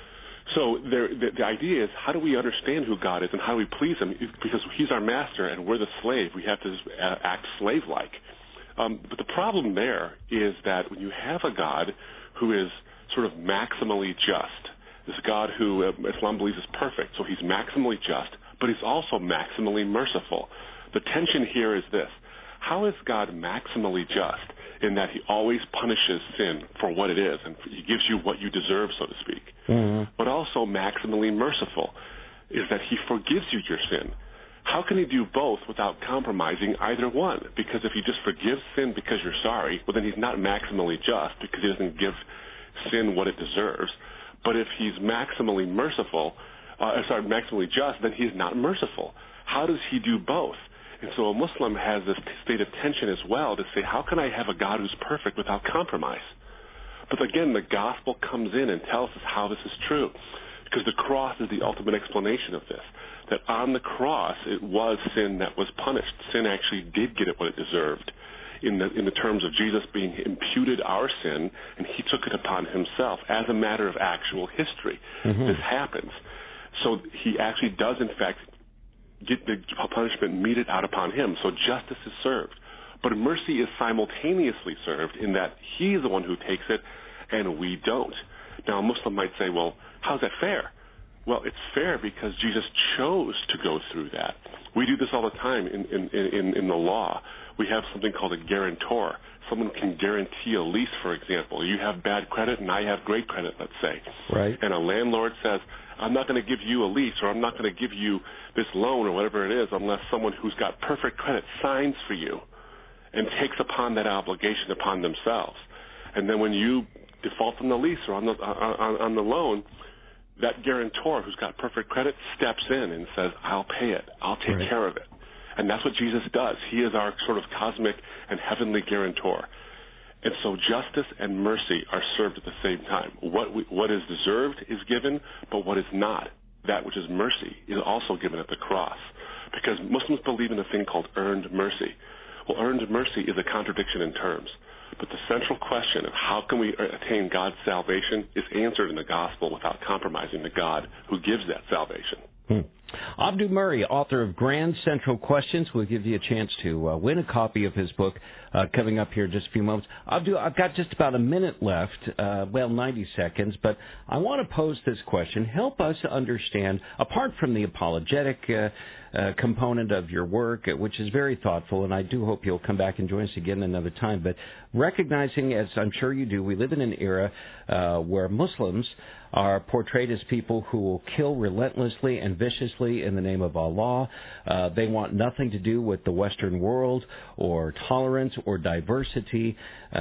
So the idea is, how do we understand who God is and how do we please him? Because he's our master and we're the slave. We have to act slave-like. But the problem there is that when you have a God who is sort of maximally just, this God who Islam believes is perfect, so he's maximally just, but he's also maximally merciful. The tension here is this. How is God maximally just in that he always punishes sin for what it is, and he gives you what you deserve, so to speak, but also maximally merciful is that he forgives you your sin? How can he do both without compromising either one? Because if he just forgives sin because you're sorry, well, then he's not maximally just because he doesn't give sin what it deserves. But if he's maximally maximally just, then he's not merciful. How does he do both? And so a Muslim has this state of tension as well to say, how can I have a God who's perfect without compromise? But again, the gospel comes in and tells us how this is true, because the cross is the ultimate explanation of this, that on the cross it was sin that was punished. Sin actually did get it what it deserved in the terms of Jesus being imputed our sin, and he took it upon himself as a matter of actual history. This happens. So he actually does, in fact, get the punishment meted out upon him. So justice is served. But mercy is simultaneously served in that he's the one who takes it and we don't. Now, a Muslim might say, well, how's that fair? Well, it's fair because Jesus chose to go through that. We do this all the time in the law. We have something called a guarantor. Someone can guarantee a lease, for example. You have bad credit and I have great credit, let's say. Right. And a landlord says, I'm not going to give you a lease, or I'm not going to give you this loan or whatever it is unless someone who's got perfect credit signs for you and takes upon that obligation upon themselves. And then when you default on the lease or on the loan, that guarantor who's got perfect credit steps in and says, I'll pay it. I'll take care of it. And that's what Jesus does. He is our sort of cosmic and heavenly guarantor. And so justice and mercy are served at the same time. What is deserved is given, but what is not, that which is mercy, is also given at the cross. Because Muslims believe in a thing called earned mercy. Well, earned mercy is a contradiction in terms. But the central question of how can we attain God's salvation is answered in the gospel without compromising the God who gives that salvation. Abdu Murray, author of Grand Central Questions, will give you a chance to win a copy of his book coming up here in just a few moments. Abdu, I've got just about a minute left, 90 seconds, but I want to pose this question. Help us understand, apart from the apologetic component of your work, which is very thoughtful, and I do hope you'll come back and join us again another time, but recognizing, as I'm sure you do, we live in an era where Muslims are portrayed as people who will kill relentlessly and viciously in the name of Allah. They want nothing to do with the Western world or tolerance or diversity.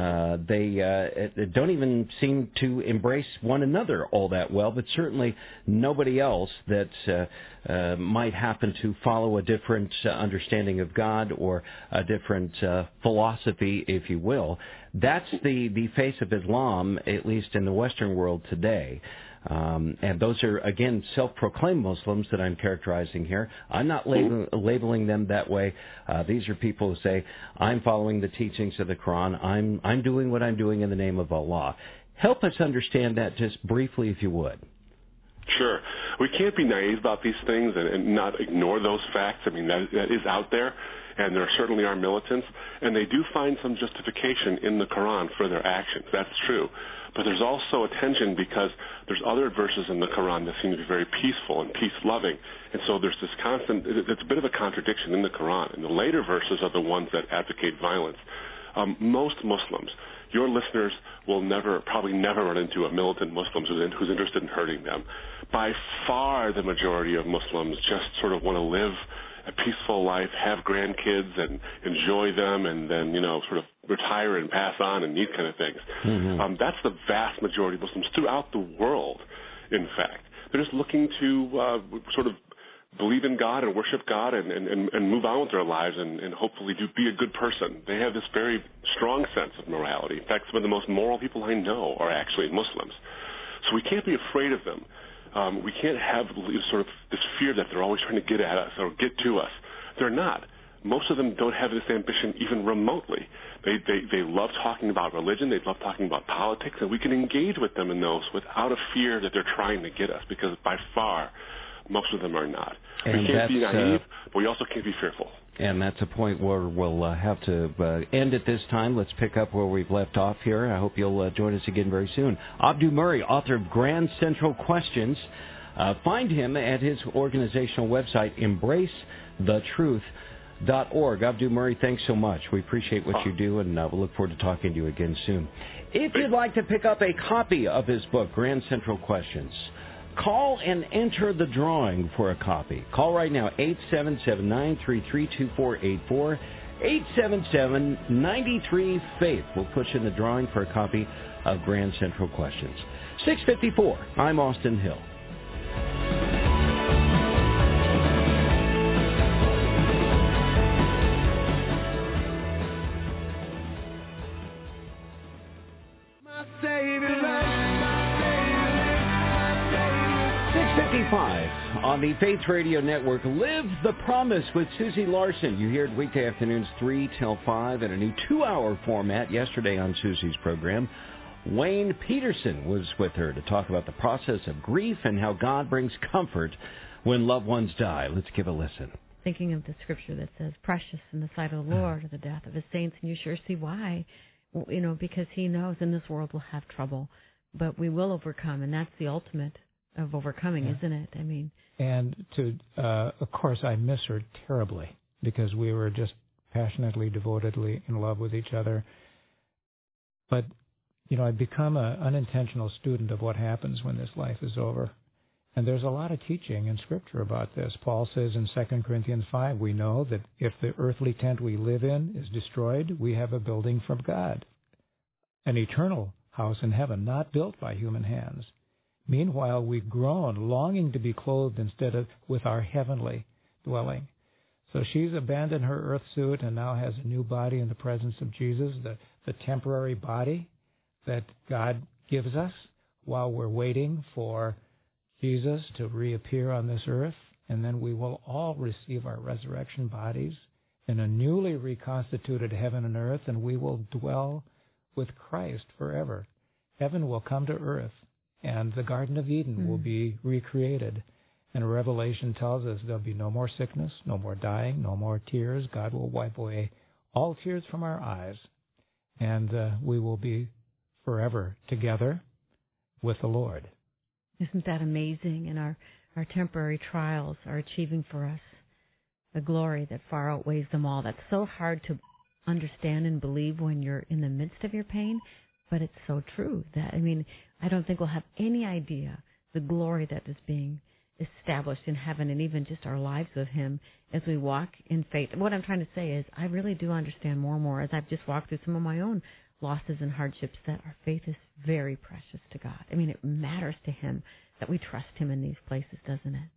They don't even seem to embrace one another all that well, but certainly nobody else that might happen to follow a different understanding of God or a different philosophy, if you will. That's the face of Islam, at least in the Western world today. And those are, again, self-proclaimed Muslims that I'm characterizing here. I'm not labeling them that way. These are people who say, I'm following the teachings of the Quran. I'm doing what I'm doing in the name of Allah. Help us understand that just briefly, if you would. Sure. We can't be naive about these things and not ignore those facts. I mean, that is out there, and there certainly are militants, and they do find some justification in the Quran for their actions. That's true. But there's also a tension because there's other verses in the Quran that seem to be very peaceful and peace-loving, and so there's this constant, it's a bit of a contradiction in the Quran, and the later verses are the ones that advocate violence. Most Muslims, your listeners will probably never run into a militant Muslim who's interested in hurting them. By far, the majority of Muslims just sort of want to live a peaceful life, have grandkids and enjoy them, and then, sort of retire and pass on and these kind of things. That's the vast majority of Muslims throughout the world, in fact. They're just looking to sort of believe in God and worship God and move on with their lives and hopefully be a good person. They have this very strong sense of morality. In fact, some of the most moral people I know are actually Muslims. So we can't be afraid of them. We can't have sort of this fear that they're always trying to get at us or get to us. They're not. Most of them don't have this ambition even remotely. They love talking about religion. They love talking about politics, and we can engage with them in those without a fear that they're trying to get us, because by far, most of them are not. And we can't be naive, but we also can't be fearful. And that's a point where we'll have to end at this time. Let's pick up where we've left off here. I hope you'll join us again very soon. Abdu Murray, author of Grand Central Questions. Find him at his organizational website, EmbraceTheTruth.org. Abdu Murray, thanks so much. We appreciate what you do, and we'll look forward to talking to you again soon. If you'd like to pick up a copy of his book, Grand Central Questions, call and enter the drawing for a copy. Call right now, 877-933-2484, 877-93-FAITH. We'll put you in the drawing for a copy of Grand Central Questions. 6:54. I'm Austin Hill. On the Faith Radio Network, Live the Promise with Susie Larson. You hear it weekday afternoons 3 till 5 in a new 2-hour format. Yesterday on Susie's program, Wayne Peterson was with her to talk about the process of grief and how God brings comfort when loved ones die. Let's give a listen. Thinking of the scripture that says, precious in the sight of the Lord are the death of his saints, and you sure see why. Because he knows in this world we'll have trouble, but we will overcome, and that's the ultimate of overcoming, isn't it? I mean, and of course, I miss her terribly, because we were just passionately, devotedly in love with each other. But I've become an unintentional student of what happens when this life is over, and there's a lot of teaching in Scripture about this. Paul says in 2 Corinthians 5, we know that if the earthly tent we live in is destroyed, we have a building from God, an eternal house in heaven, not built by human hands. Meanwhile, we groan, longing to be clothed instead of with our heavenly dwelling. So she's abandoned her earth suit and now has a new body in the presence of Jesus, the temporary body that God gives us while we're waiting for Jesus to reappear on this earth. And then we will all receive our resurrection bodies in a newly reconstituted heaven and earth, and we will dwell with Christ forever. Heaven will come to earth, and the Garden of Eden will be recreated. And Revelation tells us there'll be no more sickness, no more dying, no more tears. God will wipe away all tears from our eyes, and we will be forever together with the Lord. Isn't that amazing? And our temporary trials are achieving for us a glory that far outweighs them all. That's so hard to understand and believe when you're in the midst of your pain, but it's so true. I don't think we'll have any idea the glory that is being established in heaven, and even just our lives with him as we walk in faith. What I'm trying to say is I really do understand more and more as I've just walked through some of my own losses and hardships that our faith is very precious to God. It matters to him that we trust him in these places, doesn't it?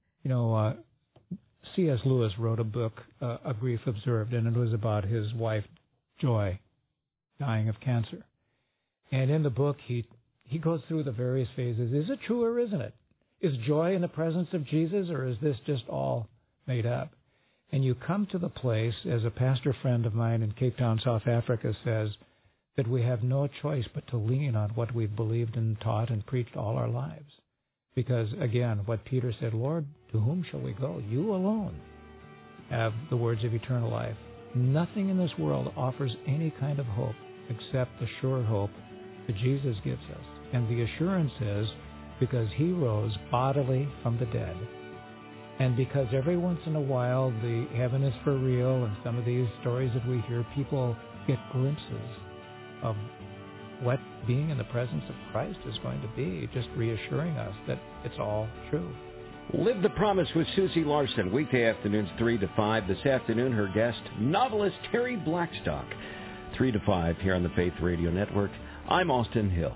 C.S. Lewis wrote a book, A Grief Observed, and it was about his wife, Joy, dying of cancer. And in the book, he goes through the various phases. Is it true or isn't it? Is joy in the presence of Jesus, or is this just all made up? And you come to the place, as a pastor friend of mine in Cape Town, South Africa, says, that we have no choice but to lean on what we've believed and taught and preached all our lives. Because, again, what Peter said, Lord, to whom shall we go? You alone have the words of eternal life. Nothing in this world offers any kind of hope except the sure hope that Jesus gives us. And the assurance is because he rose bodily from the dead. And because every once in a while the heaven is for real, and some of these stories that we hear, people get glimpses of what being in the presence of Christ is going to be, just reassuring us that it's all true. Live the Promise with Susie Larson, weekday afternoons 3 to 5. This afternoon, her guest, novelist Terry Blackstock, 3 to 5 here on the Faith Radio Network. I'm Austin Hill.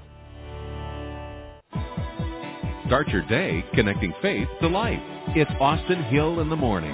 Start your day connecting faith to life. It's Austin Hill in the Morning.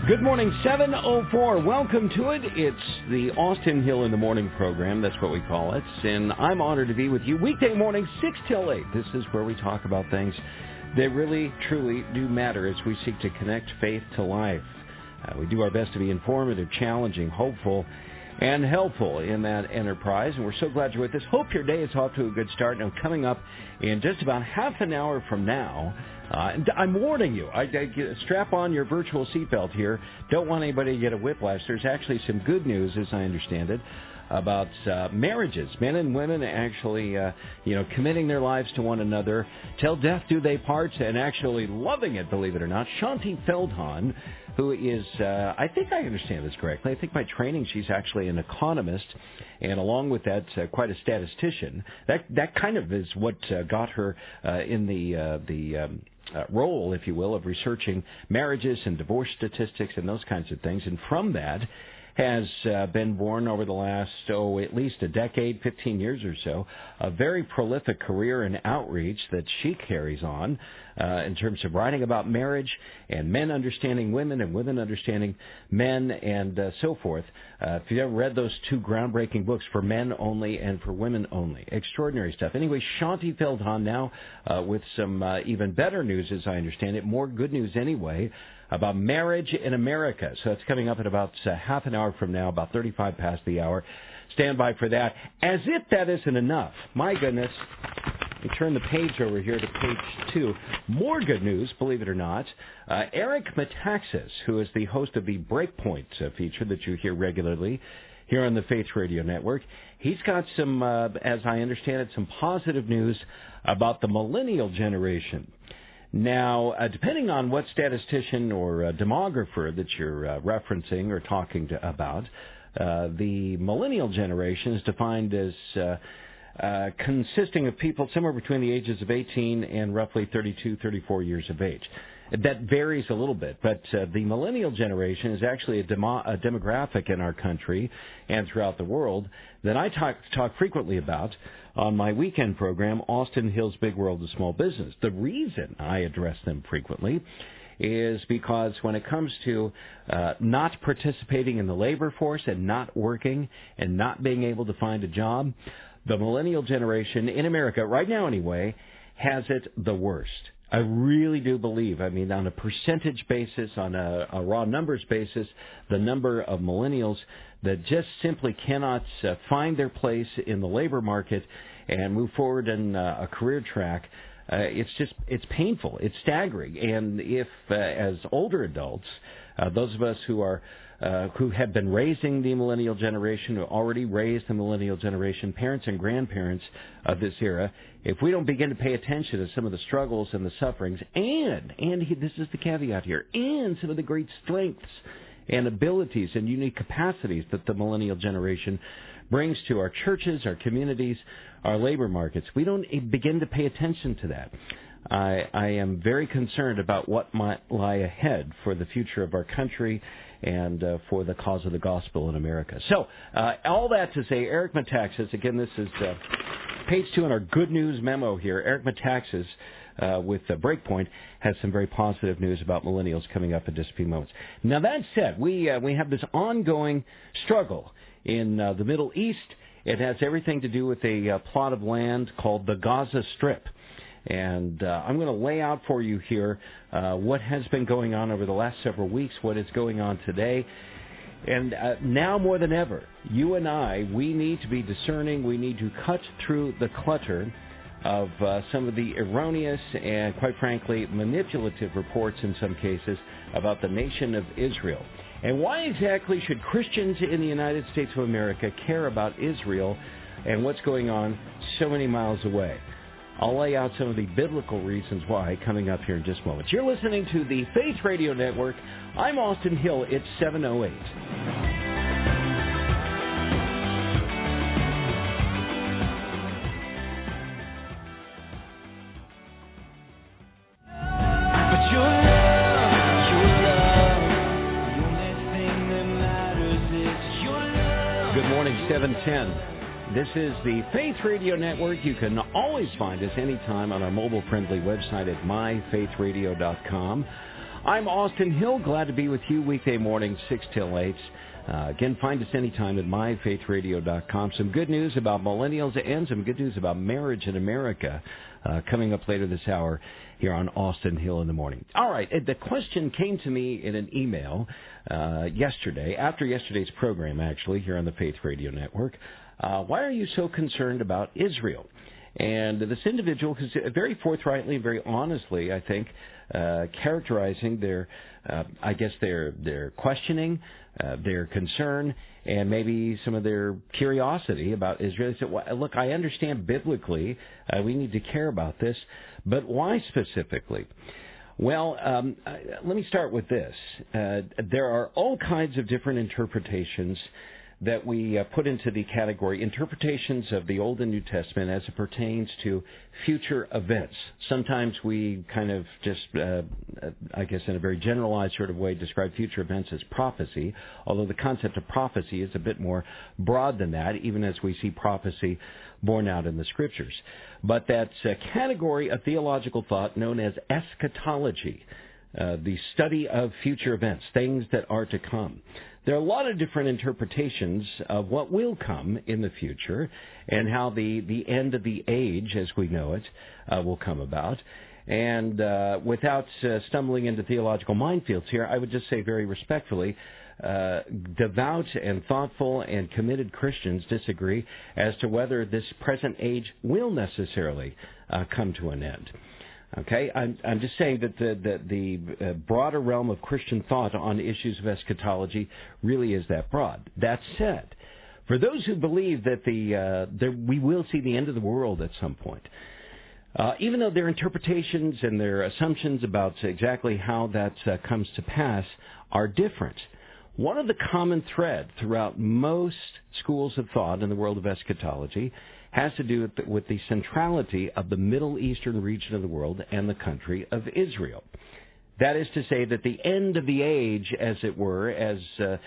Good morning, 7:04. Welcome to it. It's the Austin Hill in the Morning program. That's what we call it. And I'm honored to be with you weekday morning, 6 till 8. This is where we talk about things that really, truly do matter as we seek to connect faith to life. We do our best to be informative, challenging, hopeful, and helpful in that enterprise. And we're so glad you're with us. Hope your day is off to a good start. Now, coming up in just about half an hour from now, and I'm warning you, I strap on your virtual seatbelt here. Don't want anybody to get a whiplash. There's actually some good news, as I understand it, about marriages. Men and women actually, committing their lives to one another, till death do they part, and actually loving it, believe it or not. Shaunti Feldhahn, who is, I think I understand this correctly, I think by training she's actually an economist, and along with that, quite a statistician. That kind of is what got her in the role, if you will, of researching marriages and divorce statistics and those kinds of things. And from that has been born over the last, at least a decade, 15 years or so, a very prolific career in outreach that she carries on in terms of writing about marriage and men understanding women and women understanding men and so forth. If you've ever read those two groundbreaking books, For Men Only and For Women Only, extraordinary stuff. Anyway, Shaunti Feldhahn now with some even better news, as I understand it, more good news anyway, about marriage in America. So it's coming up in about half an hour from now, about 35 past the hour. Stand by for that. As if that isn't enough. My goodness. We turn the page over here to page 2. More good news, believe it or not. Eric Metaxas, who is the host of the Breakpoint feature that you hear regularly here on the Faith Radio Network, he's got some, as I understand it, some positive news about the millennial generation. Now, depending on what statistician or demographer that you're referencing or talking about, the millennial generation is defined as consisting of people somewhere between the ages of 18 and roughly 32, 34 years of age. That varies a little bit, but the millennial generation is actually a demographic in our country and throughout the world that I talk frequently about on my weekend program, Austin Hill's Big World of Small Business. The reason I address them frequently is because when it comes to not participating in the labor force and not working and not being able to find a job, the millennial generation in America, right now anyway, has it the worst. I really do believe, on a percentage basis, on a raw numbers basis, the number of millennials that just simply cannot find their place in the labor market and move forward in a career track, it's painful. It's staggering. And if, as older adults, those of us who have been raising the millennial generation, who already raised the millennial generation, parents and grandparents of this era, if we don't begin to pay attention to some of the struggles and the sufferings, and this is the caveat here, and some of the great strengths and abilities and unique capacities that the millennial generation brings to our churches, our communities, our labor markets, we don't begin to pay attention to that. I am very concerned about what might lie ahead for the future of our country and for the cause of the gospel in America. So, all that to say, Eric Metaxas, again, this is page 2 in our good news memo here. Eric Metaxas with Breakpoint has some very positive news about millennials coming up in just a few moments. Now, that said, we have this ongoing struggle in the Middle East. It has everything to do with a plot of land called the Gaza Strip. And I'm going to lay out for you here what has been going on over the last several weeks, what is going on today. And now more than ever, you and I, we need to be discerning. We need to cut through the clutter of some of the erroneous and, quite frankly, manipulative reports in some cases about the nation of Israel. And why exactly should Christians in the United States of America care about Israel and what's going on so many miles away? I'll lay out some of the biblical reasons why coming up here in just a moment. You're listening to the Faith Radio Network. I'm Austin Hill. It's 7:08. Good morning, 7:10. This is the Faith Radio Network. You can always find us anytime on our mobile-friendly website at myfaithradio.com. I'm Austin Hill. Glad to be with you weekday morning, 6 till 8. Again, find us anytime at myfaithradio.com. Some good news about millennials and some good news about marriage in America coming up later this hour here on Austin Hill in the Morning. All right, the question came to me in an email yesterday, after yesterday's program, actually, here on the Faith Radio Network. Why are you so concerned about Israel? And this individual is very forthrightly, very honestly, I think, characterizing their questioning, their concern, and maybe some of their curiosity about Israel. They said, well, look, I understand biblically we need to care about this, but why specifically? Well, let me start with this. There are all kinds of different interpretations that we put into the category interpretations of the Old and New Testament as it pertains to future events. Sometimes we kind of just, I guess in a very generalized sort of way, describe future events as prophecy, although the concept of prophecy is a bit more broad than that, even as we see prophecy borne out in the Scriptures. But that's a category of theological thought known as eschatology, the study of future events, things that are to come. There are a lot of different interpretations of what will come in the future and how the end of the age, as we know it, will come about. And without stumbling into theological minefields here, I would just say very respectfully, devout and thoughtful and committed Christians disagree as to whether this present age will necessarily come to an end. Okay, I'm just saying that the broader realm of Christian thought on issues of eschatology really is that broad. That said, for those who believe that we will see the end of the world at some point, even though their interpretations and their assumptions about exactly how that comes to pass are different, one of the common threads throughout most schools of thought in the world of eschatology has to do with the centrality of the Middle Eastern region of the world and the country of Israel. That is to say that the end of the age, as it were, as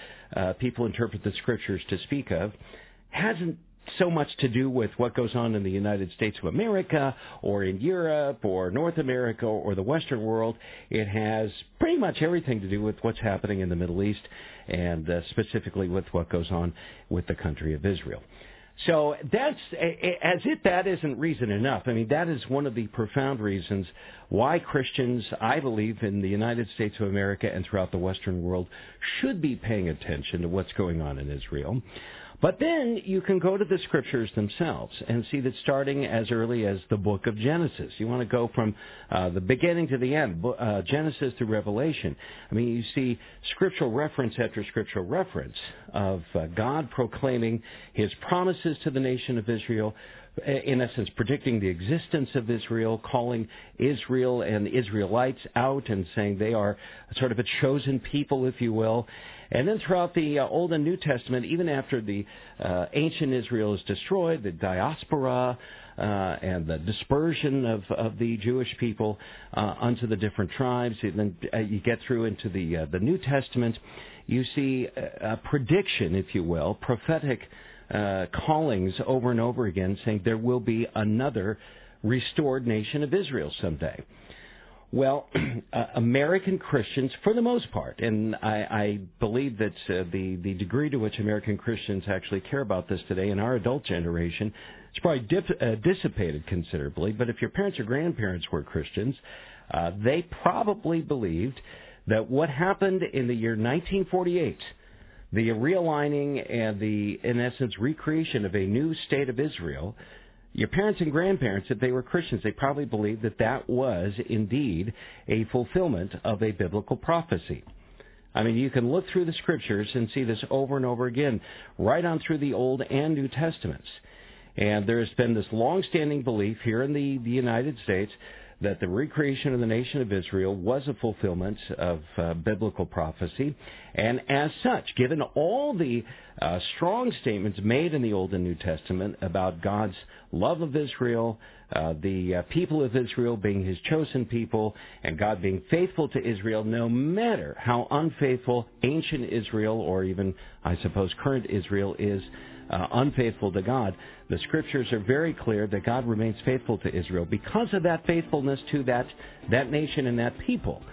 people interpret the Scriptures to speak of, hasn't so much to do with what goes on in the United States of America or in Europe or North America or the Western world. It has pretty much everything to do with what's happening in the Middle East and specifically with what goes on with the country of Israel. So that's, as if that isn't reason enough, I mean, that is one of the profound reasons why Christians, I believe, in the United States of America and throughout the Western world should be paying attention to what's going on in Israel. But then you can go to the Scriptures themselves and see that starting as early as the book of Genesis. You want to go from the beginning to the end, Genesis through Revelation. I mean, you see scriptural reference after scriptural reference of God proclaiming His promises to the nation of Israel, in essence predicting the existence of Israel, calling Israel and the Israelites out and saying they are sort of a chosen people, if you will. And then throughout the Old and New Testament, even after the ancient Israel is destroyed, the diaspora and the dispersion of the Jewish people unto the different tribes, and then you get through into the New Testament, you see a prediction, if you will, prophetic callings over and over again saying there will be another restored nation of Israel someday. Well, American Christians, for the most part, and I believe that the degree to which American Christians actually care about this today in our adult generation is probably dissipated considerably, but if your parents or grandparents were Christians, they probably believed that what happened in the year 1948, the realigning and the, in essence, recreation of a new state of Israel, your parents and grandparents, if they were Christians, they probably believed that that was indeed a fulfillment of a biblical prophecy. I mean, you can look through the Scriptures and see this over and over again, right on through the Old and New Testaments. And there has been this long-standing belief here in the United States that the recreation of the nation of Israel was a fulfillment of biblical prophecy. And as such, given all the strong statements made in the Old and New Testament about God's love of Israel, the people of Israel being His chosen people, and God being faithful to Israel, no matter how unfaithful ancient Israel, or even, I suppose, current Israel is unfaithful to God, the Scriptures are very clear that God remains faithful to Israel. Because of that faithfulness to that nation and that people,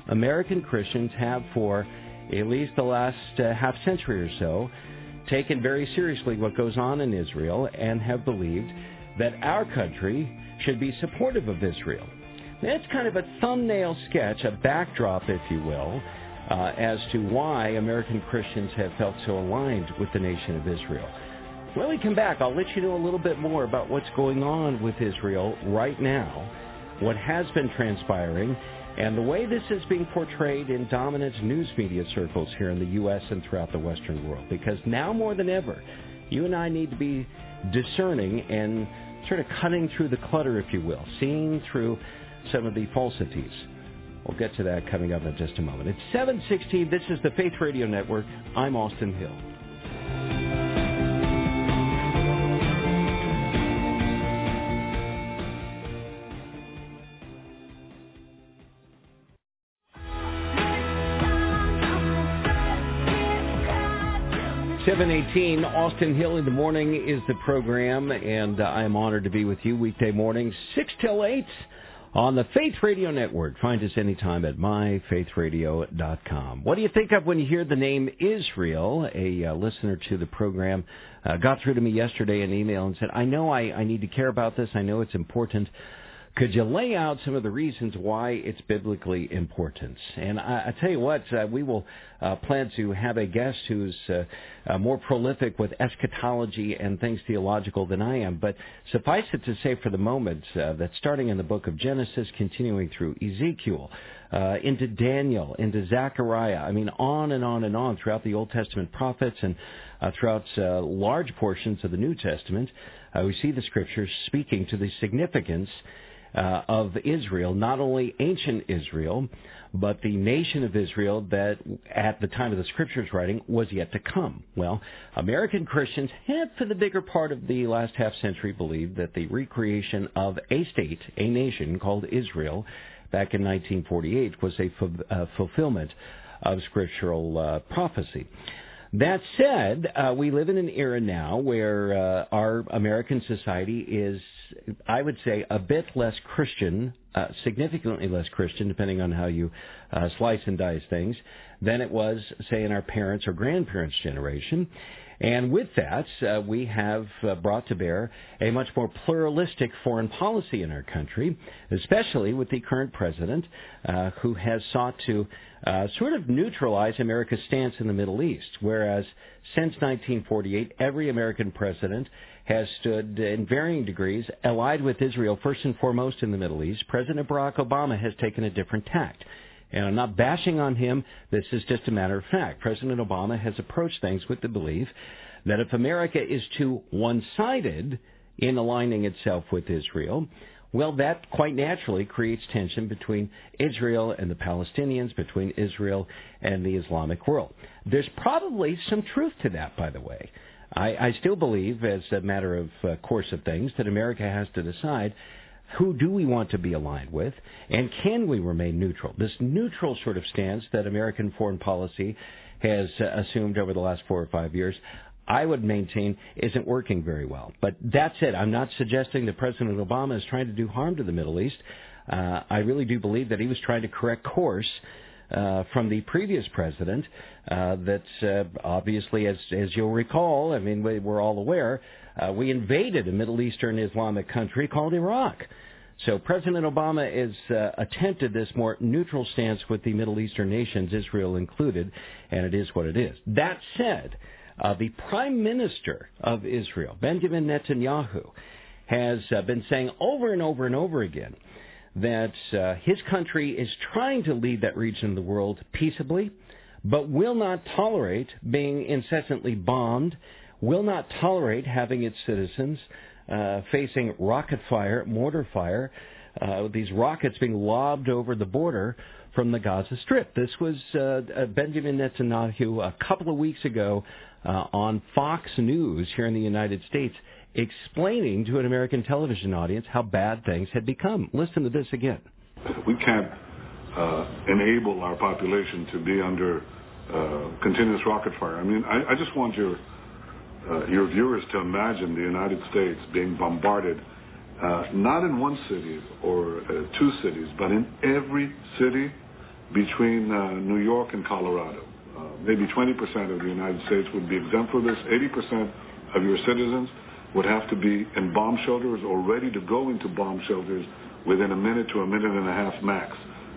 American Christians have for at least the last half century or so taken very seriously what goes on in Israel and have believed that our country should be supportive of Israel. That's kind of a thumbnail sketch, a backdrop, if you will, as to why American Christians have felt so aligned with the nation of Israel. When we come back, I'll let you know a little bit more about what's going on with Israel right now, what has been transpiring, and the way this is being portrayed in dominant news media circles here in the U.S. and throughout the Western world. Because now more than ever, you and I need to be discerning and sort of cutting through the clutter, if you will, seeing through some of the falsities. We'll get to that coming up in just a moment. It's 7:16. This is the Faith Radio Network. I'm Austin Hill. .718, Austin Hill in the Morning is the program, and I am honored to be with you weekday mornings, 6 till 8 on the Faith Radio Network. Find us anytime at myfaithradio.com. What do you think of when you hear the name Israel? A listener to the program got through to me yesterday in email and said, I know I need to care about this. I know it's important. Could you lay out some of the reasons why it's biblically important? And I tell you what, we will plan to have a guest who's more prolific with eschatology and things theological than I am. But suffice it to say for the moment that starting in the book of Genesis, continuing through Ezekiel, into Daniel, into Zechariah, I mean, on and on and on throughout the Old Testament prophets and throughout large portions of the New Testament, we see the Scriptures speaking to the significance of Israel, not only ancient Israel, but the nation of Israel that at the time of the Scriptures writing was yet to come. Well, American Christians have for the bigger part of the last half century believed that the recreation of a state, a nation called Israel, back in 1948 was a fulfillment of scriptural prophecy. That said, we live in an era now where our American society is, I would say, a bit less Christian, significantly less Christian, depending on how you slice and dice things, than it was, say, in our parents' or grandparents' generation. And with that, we have brought to bear a much more pluralistic foreign policy in our country, especially with the current president, who has sought to sort of neutralize America's stance in the Middle East, whereas since 1948, every American president has stood in varying degrees allied with Israel, first and foremost in the Middle East. President Barack Obama has taken a different tact. And I'm not bashing on him. This is just a matter of fact. President Obama has approached things with the belief that if America is too one-sided in aligning itself with Israel, well, that quite naturally creates tension between Israel and the Palestinians, between Israel and the Islamic world. There's probably some truth to that, by the way. I still believe, as a matter of course of things, that America has to decide who do we want to be aligned with, and can we remain neutral? This neutral sort of stance that American foreign policy has assumed over the last 4 or 5 years, I would maintain isn't working very well. But that's it. I'm not suggesting that President Obama is trying to do harm to the Middle East. I really do believe that he was trying to correct course from the previous president that's obviously, as you'll recall, I mean, we're all aware, we invaded a Middle Eastern Islamic country called Iraq. So President Obama has attempted this more neutral stance with the Middle Eastern nations, Israel included, and it is what it is. That said, the Prime Minister of Israel, Benjamin Netanyahu, has been saying over and over and over again that his country is trying to lead that region of the world peaceably, but will not tolerate being incessantly bombed, will not tolerate having its citizens facing rocket fire, mortar fire, these rockets being lobbed over the border from the Gaza Strip. This was Benjamin Netanyahu a couple of weeks ago on Fox News here in the United States, explaining to an American television audience how bad things had become. Listen to this again. We can't enable our population to be under continuous rocket fire. I mean, I just want your viewers to imagine the United States being bombarded, not in one city or 2 cities, but in every city between New York and Colorado. Maybe 20% of the United States would be exempt for this. 80% of your citizens would have to be in bomb shelters or ready to go into bomb shelters within a minute to a minute and a half max.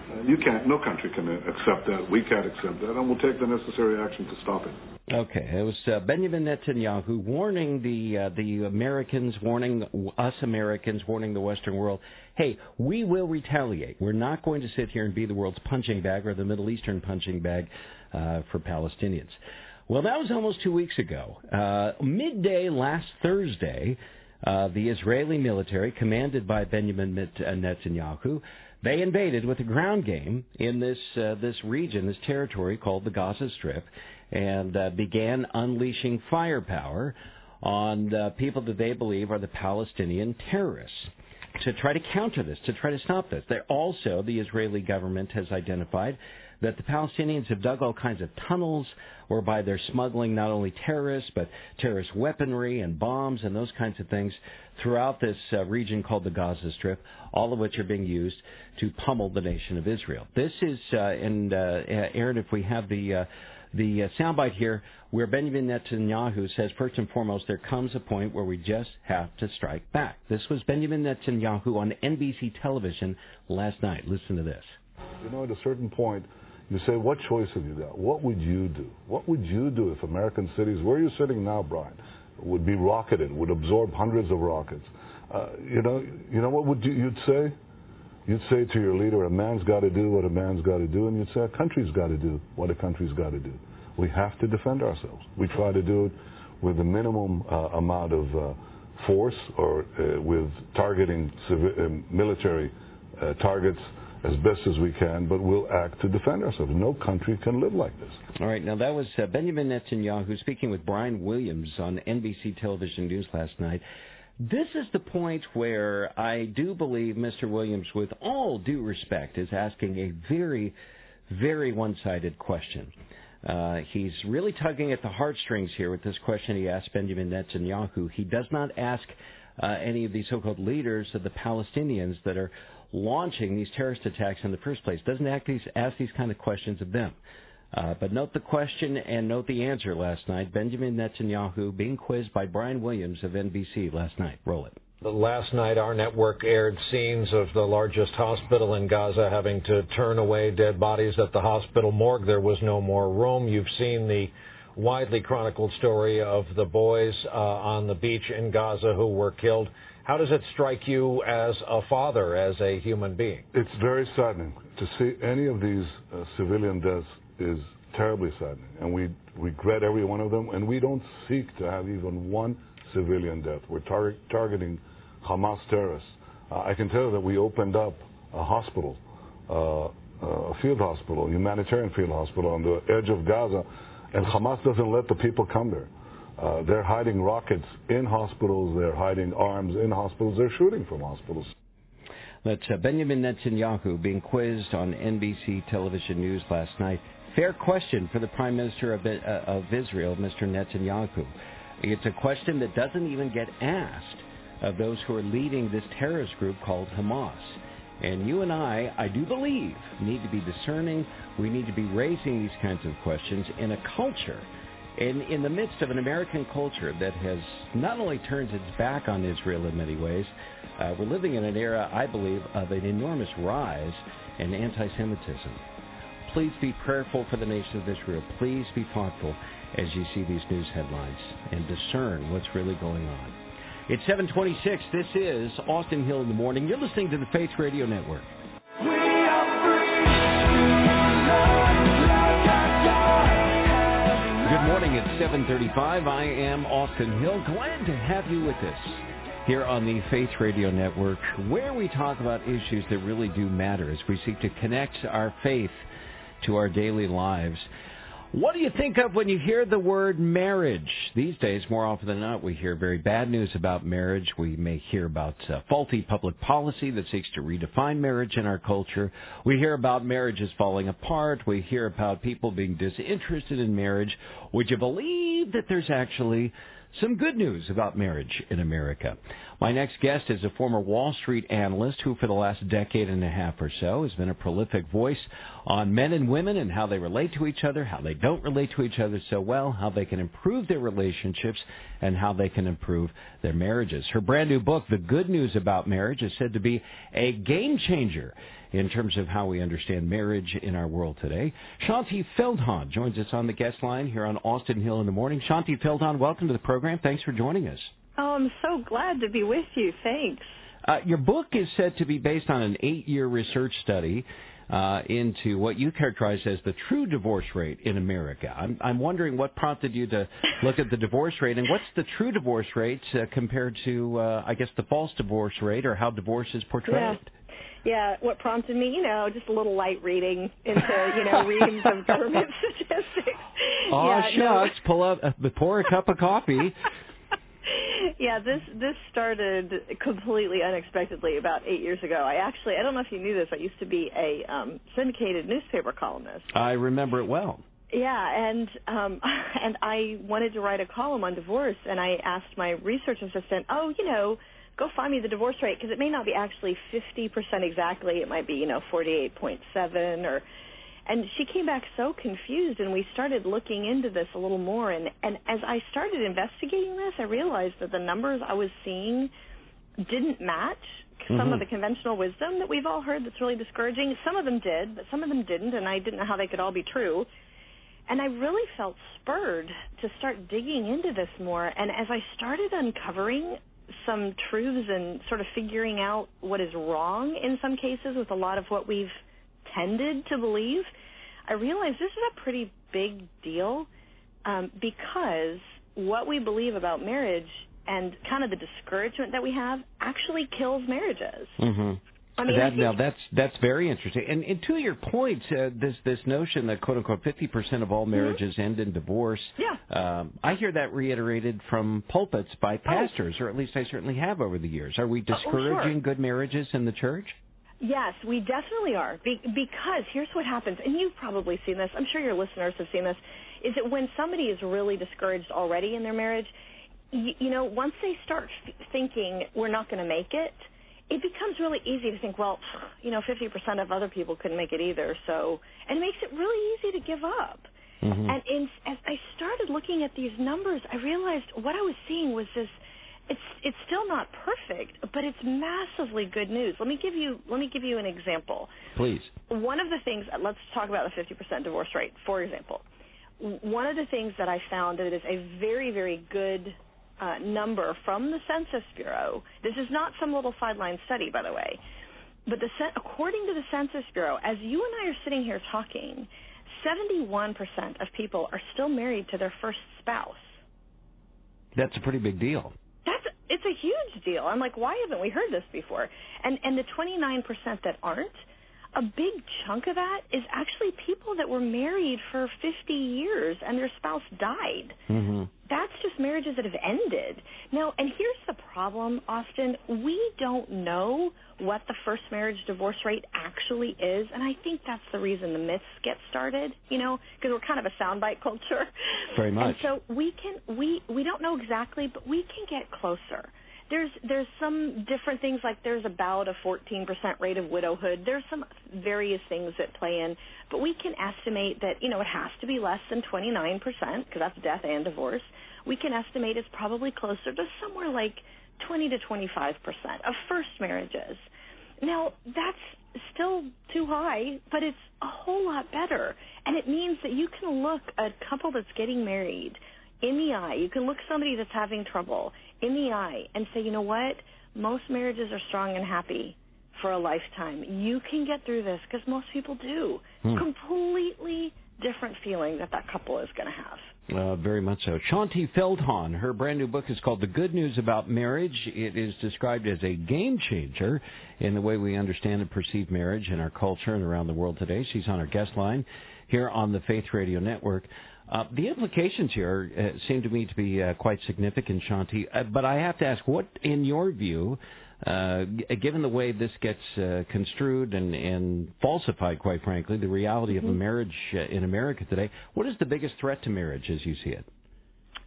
No country can accept that. We can't accept that, and we'll take the necessary action to stop it. Okay, it was Benjamin Netanyahu warning the Americans, warning us Americans, warning the Western world, hey, we will retaliate. We're not going to sit here and be the world's punching bag or the Middle Eastern punching bag for Palestinians. Well, that was almost 2 weeks ago. Midday last Thursday, the Israeli military, commanded by Benjamin Netanyahu, they invaded with a ground game in this region, this territory called the Gaza Strip, and began unleashing firepower on people that they believe are the Palestinian terrorists to try to counter this, to try to stop this. The Israeli government has identified that the Palestinians have dug all kinds of tunnels whereby they're smuggling not only terrorists, but terrorist weaponry and bombs and those kinds of things throughout this region called the Gaza Strip, all of which are being used to pummel the nation of Israel. This is, Aaron, if we have the soundbite here, where Benjamin Netanyahu says, first and foremost, there comes a point where we just have to strike back. This was Benjamin Netanyahu on NBC television last night. Listen to this. At a certain point, you say, what choice have you got? What would you do? What would you do if American cities, where you're sitting now, Brian, would be rocketed, would absorb hundreds of rockets? You know what you'd say? You'd say to your leader, a man's got to do what a man's got to do, and you'd say a country's got to do what a country's got to do. We have to defend ourselves. We try to do it with the minimum amount of force or with targeting military targets as best as we can, but we'll act to defend ourselves. No country can live like this. All right, now that was Benjamin Netanyahu speaking with Brian Williams on NBC Television News last night. This is the point where I do believe Mr. Williams, with all due respect, is asking a very, very one-sided question. He's really tugging at the heartstrings here with this question he asked Benjamin Netanyahu. He does not ask any of these so-called leaders of the Palestinians that are launching these terrorist attacks in the first place. Doesn't ask these kind of questions of them. But note the question and note the answer last night. Benjamin Netanyahu being quizzed by Brian Williams of NBC last night. Roll it. Last night, our network aired scenes of the largest hospital in Gaza having to turn away dead bodies at the hospital morgue. There was no more room. You've seen the widely chronicled story of the boys on the beach in Gaza who were killed. How does it strike you as a father, as a human being? It's very saddening. To see any of these civilian deaths is terribly saddening, and we regret every one of them, and we don't seek to have even one civilian death. We're targeting Hamas terrorists. I can tell you that we opened up a hospital, a field hospital, a humanitarian field hospital on the edge of Gaza, and Hamas doesn't let the people come there. They're hiding rockets in hospitals. They're hiding arms in hospitals. They're shooting from hospitals. That's Benjamin Netanyahu being quizzed on NBC Television News last night. Fair question for the Prime Minister of Israel, Mr. Netanyahu. It's a question that doesn't even get asked of those who are leading this terrorist group called Hamas. And you and I do believe, need to be discerning. We need to be raising these kinds of questions in a culture, in the midst of an American culture that has not only turned its back on Israel in many ways, we're living in an era, I believe, of an enormous rise in anti-Semitism. Please be prayerful for the nation of Israel. Please be thoughtful as you see these news headlines and discern what's really going on. It's 7:26. This is Austin Hill in the Morning. You're listening to the Faith Radio Network. We are free. Good morning. It's 7:35. I am Austin Hill. Glad to have you with us here on the Faith Radio Network, where we talk about issues that really do matter as we seek to connect our faith to our daily lives. What do you think of when you hear the word marriage? These days, more often than not, we hear very bad news about marriage. We may hear about faulty public policy that seeks to redefine marriage in our culture. We hear about marriages falling apart. We hear about people being disinterested in marriage. Would you believe that there's actually some good news about marriage in America. My next guest is a former Wall Street analyst who for the last decade and a half or so has been a prolific voice on men and women and how they relate to each other, how they don't relate to each other so well, how they can improve their relationships, and how they can improve their marriages. Her brand new book, The Good News About Marriage, is said to be a game changer in terms of how we understand marriage in our world today. Shaunti Feldhahn joins us on the guest line here on Austin Hill in the Morning. Shaunti Feldhahn, welcome to the program. Thanks for joining us. Oh, I'm so glad to be with you. Thanks. Your book is said to be based on an 8-year research study into what you characterize as the true divorce rate in America. I'm wondering what prompted you to look at the divorce rate, and what's the true divorce rate compared to, I guess, the false divorce rate, or how divorce is portrayed? Yeah, what prompted me, just a little light reading into, reading some government statistics. Oh, shucks, pour a cup of coffee. Yeah, this started completely unexpectedly about 8 years ago. I don't know if you knew this, I used to be a syndicated newspaper columnist. I remember it well. Yeah, and I wanted to write a column on divorce, and I asked my research assistant, go find me the divorce rate, because it may not be actually 50% exactly. It might be, 48.7 and she came back so confused, and we started looking into this a little more. And as I started investigating this, I realized that the numbers I was seeing didn't match some of the conventional wisdom that we've all heard that's really discouraging. Some of them did, but some of them didn't, and I didn't know how they could all be true. And I really felt spurred to start digging into this more. And as I started uncovering some truths and sort of figuring out what is wrong in some cases with a lot of what we've tended to believe, I realized this is a pretty big deal because what we believe about marriage and kind of the discouragement that we have actually kills marriages. Mm-hmm. I mean, that's very interesting. And to your point, this notion that quote unquote 50% of all marriages end in divorce. Yeah. I hear that reiterated from pulpits by pastors, or at least I certainly have over the years. Are we discouraging good marriages in the church? Yes, we definitely are. Because here's what happens, and you've probably seen this. I'm sure your listeners have seen this. Is that when somebody is really discouraged already in their marriage, once they start thinking we're not going to make it, it becomes really easy to think, 50% of other people couldn't make it either. And it makes it really easy to give up. Mm-hmm. And as I started looking at these numbers, I realized what I was seeing was this. It's still not perfect, but it's massively good news. Let me give you an example. Please. One of the things, let's talk about the 50% divorce rate, for example. One of the things that I found that is a very, very good number from the Census Bureau. This is not some little sideline study, by the way. But according to the Census Bureau, as you and I are sitting here talking, 71% of people are still married to their first spouse. That's a pretty big deal. It's a huge deal. I'm like, why haven't we heard this before? And the 29% that aren't, a big chunk of that is actually people that were married for 50 years and their spouse died. Mm-hmm. That's just marriages that have ended. Now, and here's the problem, Austin. We don't know what the first marriage divorce rate actually is, and I think that's the reason the myths get started, because we're kind of a soundbite culture. Very much. And so we don't know exactly, but we can get closer. There's some different things, like there's about a 14% rate of widowhood. There's some various things that play in, but we can estimate that, it has to be less than 29%, because that's death and divorce. We can estimate it's probably closer to somewhere like 20 to 25% of first marriages. Now, that's still too high, but it's a whole lot better. And it means that you can look a couple that's getting married in the eye. You can look somebody that's having trouble in the eye and say, you know what? Most marriages are strong and happy for a lifetime. You can get through this, because most people do. Completely different feeling that couple is going to have. Very much so. Shaunti Feldhahn, her brand new book is called The Good News About Marriage. It is described as a game changer in the way we understand and perceive marriage in our culture and around the world today. She's on our guest line here on the Faith Radio Network. The implications here seem to me to be quite significant, Shaunti. But I have to ask, what, in your view, given the way this gets construed and falsified, quite frankly, the reality of a marriage in America today, what is the biggest threat to marriage as you see it?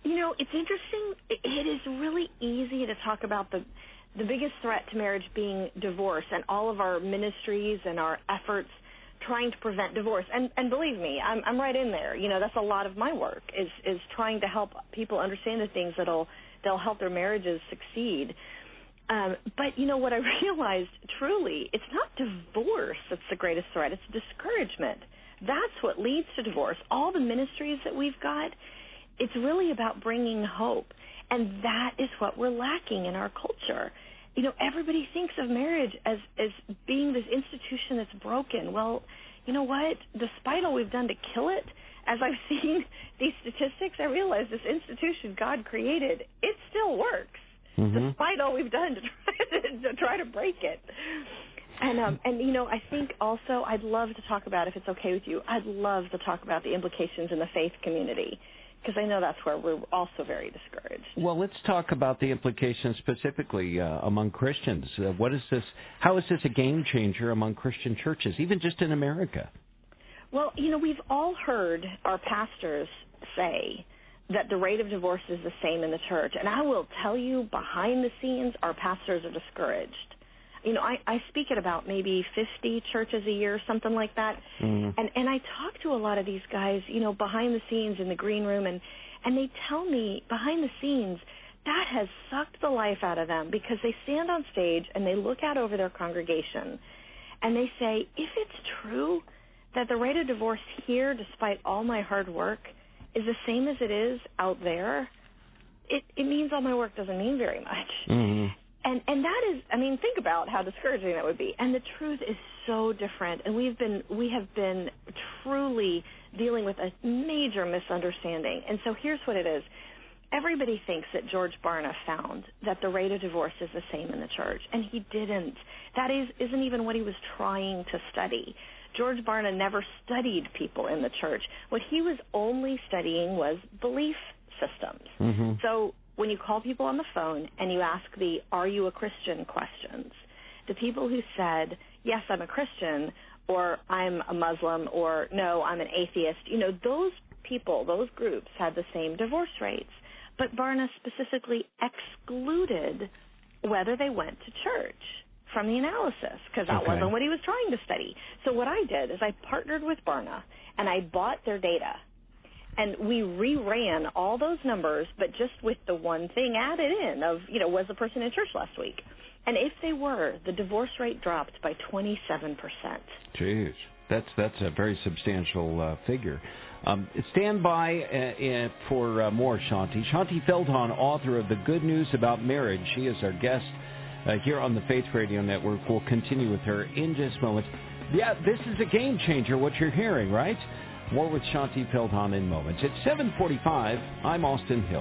You know, it's interesting. It is really easy to talk about the biggest threat to marriage being divorce, and all of our ministries and our efforts trying to prevent divorce. And believe me, I'm right in there. You know, that's a lot of my work is trying to help people understand the things that'll help their marriages succeed. But, you know, what I realized, truly, it's not divorce that's the greatest threat. It's discouragement. That's what leads to divorce. All the ministries that we've got, it's really about bringing hope. And that is what we're lacking in our culture. You know, everybody thinks of marriage as being this institution that's broken. Well, you know what? Despite all we've done to kill it, as I've seen these statistics, I realize this institution God created, it still works, despite all we've done to try to break it. And you know, I think also I'd love to talk about, if it's okay with you, I'd love to talk about the implications in the faith community, because I know that's where we're also very discouraged. Well, let's talk about the implications specifically among Christians. What is this? How is this a game changer among Christian churches, even just in America? Well, you know, we've all heard our pastors say that the rate of divorce is the same in the church. And I will tell you, behind the scenes, our pastors are discouraged. You know, I speak at about maybe 50 churches a year, something like that. And I talk to a lot of these guys, you know, behind the scenes in the green room, and they tell me behind the scenes that has sucked the life out of them, because they stand on stage and they look out over their congregation and they say, if it's true that the rate of divorce here, despite all my hard work, is the same as it is out there, it means all my work doesn't mean very much. And that is, I mean, think about how discouraging that would be. And the truth is so different. And we have been truly dealing with a major misunderstanding. And so here's what it is. Everybody thinks that George Barna found that the rate of divorce is the same in the church, and he didn't. That isn't even what he was trying to study. George Barna never studied people in the church. What he was only studying was belief systems. So when you call people on the phone and you ask the "Are you a Christian?" questions, the people who said, "Yes, I'm a Christian," or "I'm a Muslim," or "No, I'm an atheist," you know, those people, those groups had the same divorce rates. But Barna specifically excluded whether they went to church from the analysis, because that wasn't what he was trying to study. So what I did is I partnered with Barna, and I bought their data. And we reran all those numbers, but just with the one thing added in of, you know, was the person in church last week? And if they were, the divorce rate dropped by 27%. Jeez, that's a very substantial figure. Stand by for more, Shaunti. Shaunti Feldhahn, author of The Good News About Marriage. She is our guest here on the Faith Radio Network. We'll continue with her in just a moment. Yeah, this is a game changer, what you're hearing, right? More with Shaunti Feldhahn in moments. It's 7:45. I'm Austin Hill.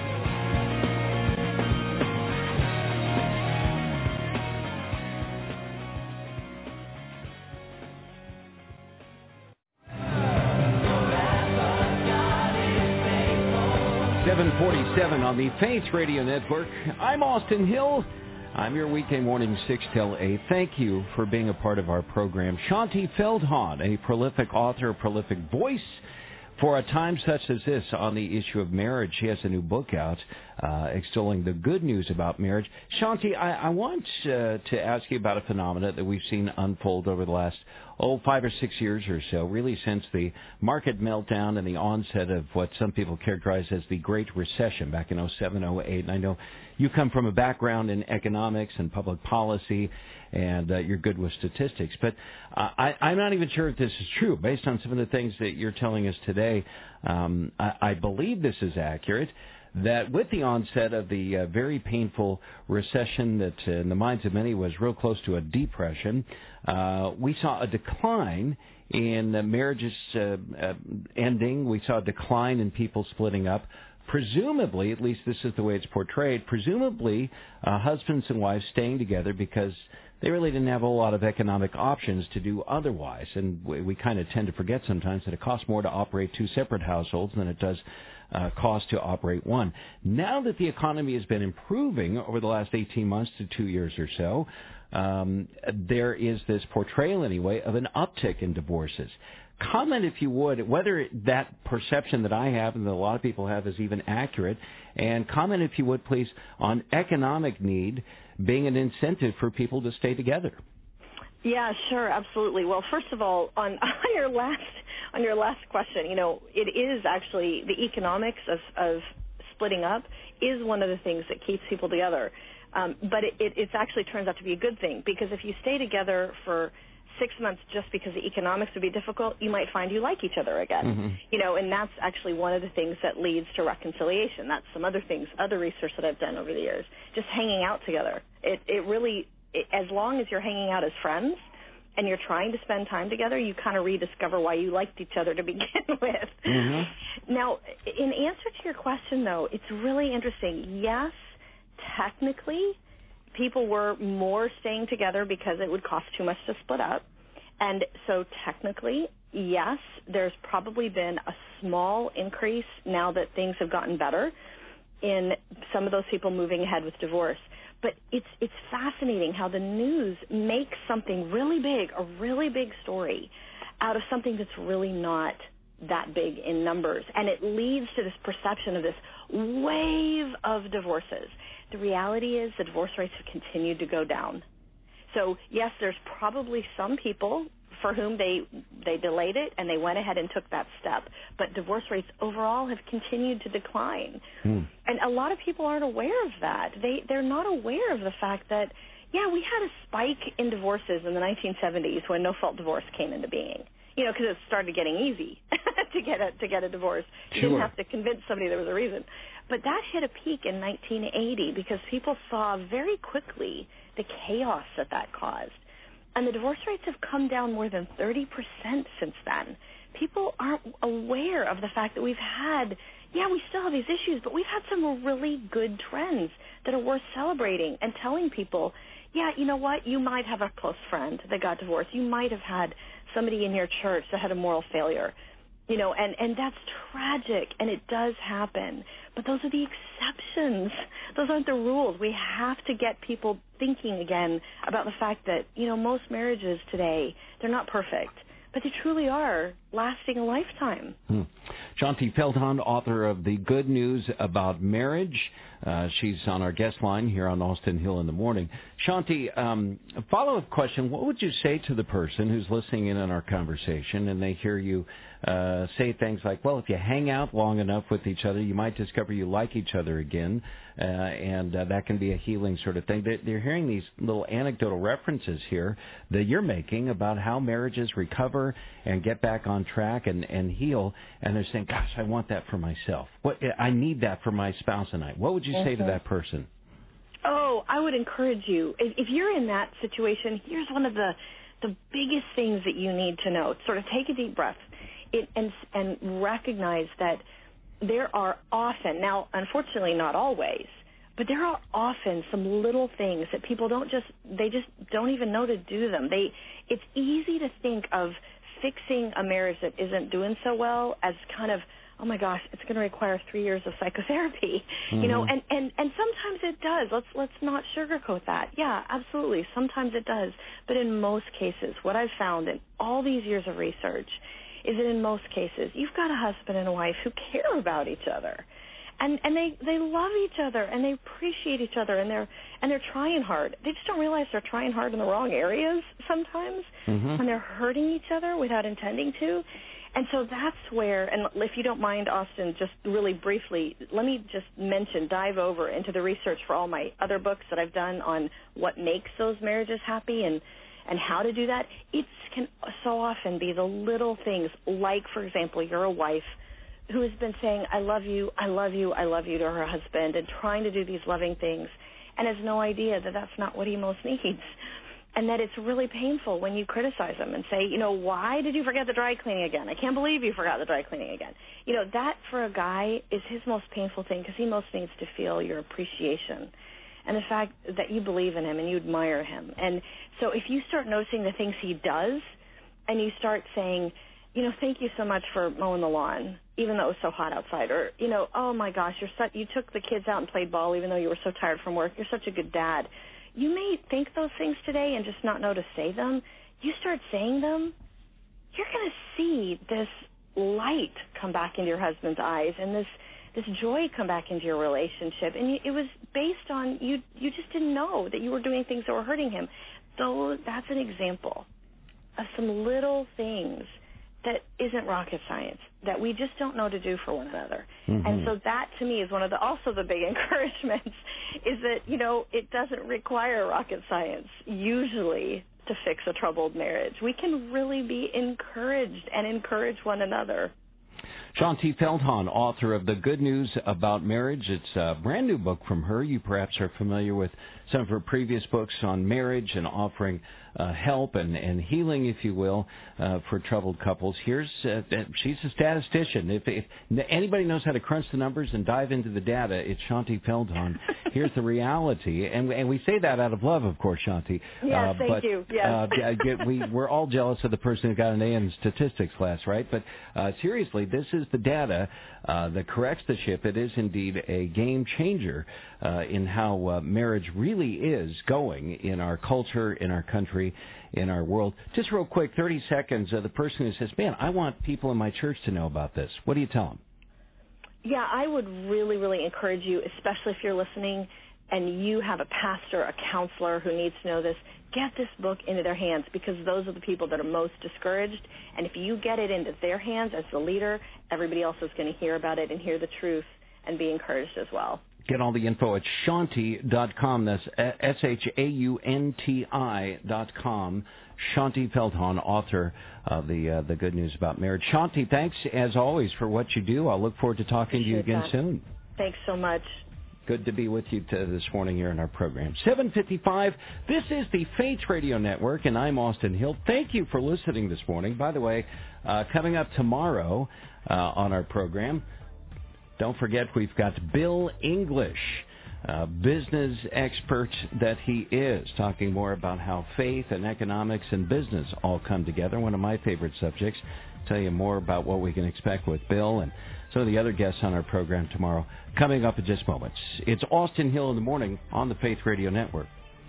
.47 on the Faith Radio Network. I'm Austin Hill. I'm your weekday morning 6 till 8. Thank you for being a part of our program. Shaunti Feldhahn, a prolific author, a prolific voice for a time such as this on the issue of marriage. She has a new book out extolling the good news about marriage. Shaunti, I want to ask you about a phenomenon that we've seen unfold over the last 5 or 6 years or so, really since the market meltdown and the onset of what some people characterize as the Great Recession back in 07, 08. And I know you come from a background in economics and public policy, and you're good with statistics. But I'm not even sure if this is true. Based on some of the things that you're telling us today, I believe this is accurate, that with the onset of the very painful recession that in the minds of many was real close to a depression, we saw a decline in marriages ending. We saw a decline in people splitting up. Presumably, at least this is the way it's portrayed, presumably husbands and wives staying together because they really didn't have a lot of economic options to do otherwise. And we kind of tend to forget sometimes that it costs more to operate two separate households than it does cost to operate one. Now that the economy has been improving over the last 18 months to 2 years or so, there is this portrayal anyway of an uptick in divorces. comment, if you would, whether that perception that I have and that a lot of people have is even accurate, and comment, if you would, please, on economic need being an incentive for people to stay together. Yeah, sure, absolutely. Well, first of all, on your last question, it is actually the economics of splitting up is one of the things that keeps people together. But it actually turns out to be a good thing, because if you stay together for 6 months just because the economics would be difficult, you might find you like each other again. And that's actually one of the things that leads to reconciliation. That's some other things, other research that I've done over the years. Just hanging out together. It really, as long as you're hanging out as friends and you're trying to spend time together, you kind of rediscover why you liked each other to begin with. Now, in answer to your question, though, it's really interesting. Yes, technically, people were more staying together because it would cost too much to split up. And so technically, yes, there's probably been a small increase now that things have gotten better in some of those people moving ahead with divorce. But it's fascinating how the news makes something really big, a really big story, out of something that's really not that big in numbers. And it leads to this perception of this wave of divorces. The reality is the divorce rates have continued to go down. So, yes, there's probably some people for whom they delayed it and they went ahead and took that step. But divorce rates overall have continued to decline. And a lot of people aren't aware of that. They're not aware of the fact that, yeah, we had a spike in divorces in the 1970s when no-fault divorce came into being. Because it started getting easy to get a divorce. You didn't have to convince somebody there was a reason. But that hit a peak in 1980 because people saw very quickly the chaos that caused. And the divorce rates have come down more than 30% since then. People aren't aware of the fact that we've had, we still have these issues, but we've had some really good trends that are worth celebrating and telling people, you know what, you might have a close friend that got divorced. You might have had somebody in your church that had a moral failure, and that's tragic, and it does happen. But those are the exceptions. Those aren't the rules. We have to get people thinking again about the fact that, most marriages today, they're not perfect, but they truly are lasting a lifetime. Shaunti Feldhahn, author of The Good News About Marriage. She's on our guest line here on Austin Hill in the Morning. Shaunti, a follow-up question. What would you say to the person who's listening in on our conversation and they hear you say things like, well, if you hang out long enough with each other, you might discover you like each other again, and that can be a healing sort of thing. They're hearing these little anecdotal references here that you're making about how marriages recover and get back on track and heal, and they're saying, gosh, I want that for myself. I need that for my spouse and I. What would you say to that person? Oh, I would encourage you. If you're in that situation, here's one of the biggest things that you need to know. Sort of take a deep breath and recognize that there are often, now unfortunately not always, but there are often some little things that people they just don't even know to do them. It's easy to think of fixing a marriage that isn't doing so well as kind of, oh my gosh, it's going to require 3 years of psychotherapy, and sometimes it does. Let's not sugarcoat that. Yeah, absolutely. Sometimes it does. But in most cases, what I've found in all these years of research is that in most cases, you've got a husband and a wife who care about each other. And they love each other and they appreciate each other and they're trying hard. They just don't realize they're trying hard in the wrong areas sometimes when they're hurting each other without intending to. And so that's where, and if you don't mind, Austin, just really briefly, let me just dive over into the research for all my other books that I've done on what makes those marriages happy and how to do that. It can so often be the little things, like, for example, you're a wife who has been saying, I love you, I love you, I love you to her husband and trying to do these loving things and has no idea that that's not what he most needs. And that it's really painful when you criticize him and say, why did you forget the dry cleaning again? I can't believe you forgot the dry cleaning again. That for a guy is his most painful thing because he most needs to feel your appreciation and the fact that you believe in him and you admire him. And so if you start noticing the things he does and you start saying, thank you so much for mowing the lawn, even though it was so hot outside. Or, oh, my gosh, you took the kids out and played ball even though you were so tired from work. You're such a good dad. You may think those things today and just not know to say them. You start saying them, you're going to see this light come back into your husband's eyes and this joy come back into your relationship. And it was based on you just didn't know that you were doing things that were hurting him. So that's an example of some little things that isn't rocket science, that we just don't know to do for one another. Mm-hmm. And so that, to me, is one of also the big encouragements, is that, it doesn't require rocket science usually to fix a troubled marriage. We can really be encouraged and encourage one another. Shaunti Feldhahn, author of The Good News About Marriage. It's a brand new book from her. You perhaps are familiar with some of her previous books on marriage and offering help and healing, if you will, for troubled couples. She's a statistician. If anybody knows how to crunch the numbers and dive into the data, it's Shaunti Feldhahn. Here's the reality. And we say that out of love, of course, Shaunti. Yes, thank you. Yes. We're all jealous of the person who got an A in statistics class, right? But seriously, this is the data that corrects the ship. It is indeed a game changer in how marriage really is going in our culture, in our country, in our world. Just real quick, 30 seconds, the person who says, man, I want people in my church to know about this. What do you tell them? Yeah, I would really, really encourage you, especially if you're listening and you have a pastor, a counselor who needs to know this, get this book into their hands, because those are the people that are most discouraged. And if you get it into their hands as the leader, everybody else is going to hear about it and hear the truth and be encouraged as well. Get all the info at Shaunti.com. That's SHAUNTI.com. Shaunti Feldhahn, author of the Good News About Marriage. Shaunti, thanks as always for what you do. I'll look forward to talking to you again soon. Thanks so much. Good to be with you this morning here in our program. 7:55. This is the Faith Radio Network, and I'm Austin Hill. Thank you for listening this morning. By the way, coming up tomorrow on our program, don't forget we've got Bill English, business expert that he is, talking more about how faith and economics and business all come together. One of my favorite subjects. Tell you more about what we can expect with Bill and some of the other guests on our program tomorrow, coming up in just moments. It's Austin Hill in the Morning on the Faith Radio Network.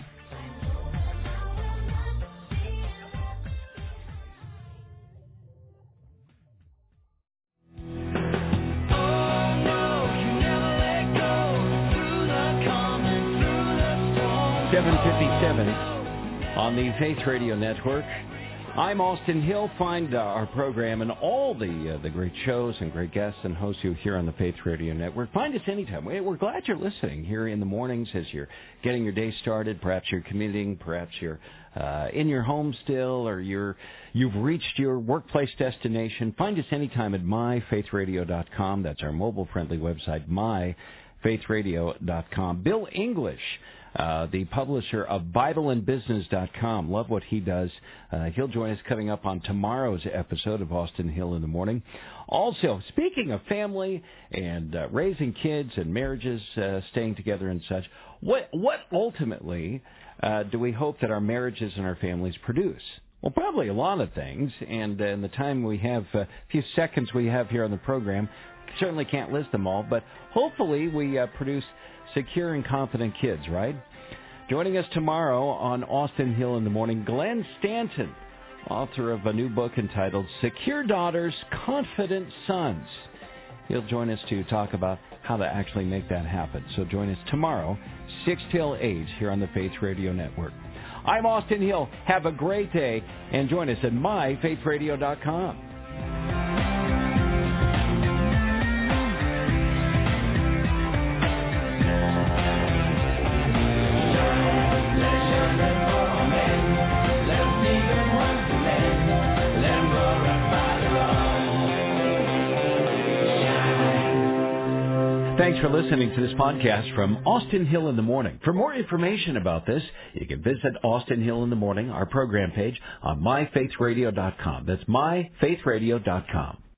On the Faith Radio Network. I'm Austin Hill. Find our program and all the great shows and great guests and hosts you hear on the Faith Radio Network. Find us anytime. We're glad you're listening here in the mornings as you're getting your day started. Perhaps you're commuting. Perhaps you're in your home still, or you've reached your workplace destination. Find us anytime at myfaithradio.com. That's our mobile-friendly website, myfaithradio.com. Bill English, the publisher of BibleandBusiness.com. Love what he does. He'll join us coming up on tomorrow's episode of Austin Hill in the Morning. Also, speaking of family and raising kids and marriages, staying together and such, what ultimately do we hope that our marriages and our families produce? Well, probably a lot of things, and in the time we have, a few seconds we have here on the program, certainly can't list them all, but hopefully we produce secure and confident kids, right? Joining us tomorrow on Austin Hill in the Morning, Glenn Stanton, author of a new book entitled Secure Daughters, Confident Sons. He'll join us to talk about how to actually make that happen. So join us tomorrow, 6 till 8, here on the Faith Radio Network. I'm Austin Hill. Have a great day, and join us at myfaithradio.com. Thanks for listening to this podcast from Austin Hill in the Morning. For more information about this, you can visit Austin Hill in the Morning, our program page, on myfaithradio.com. That's myfaithradio.com.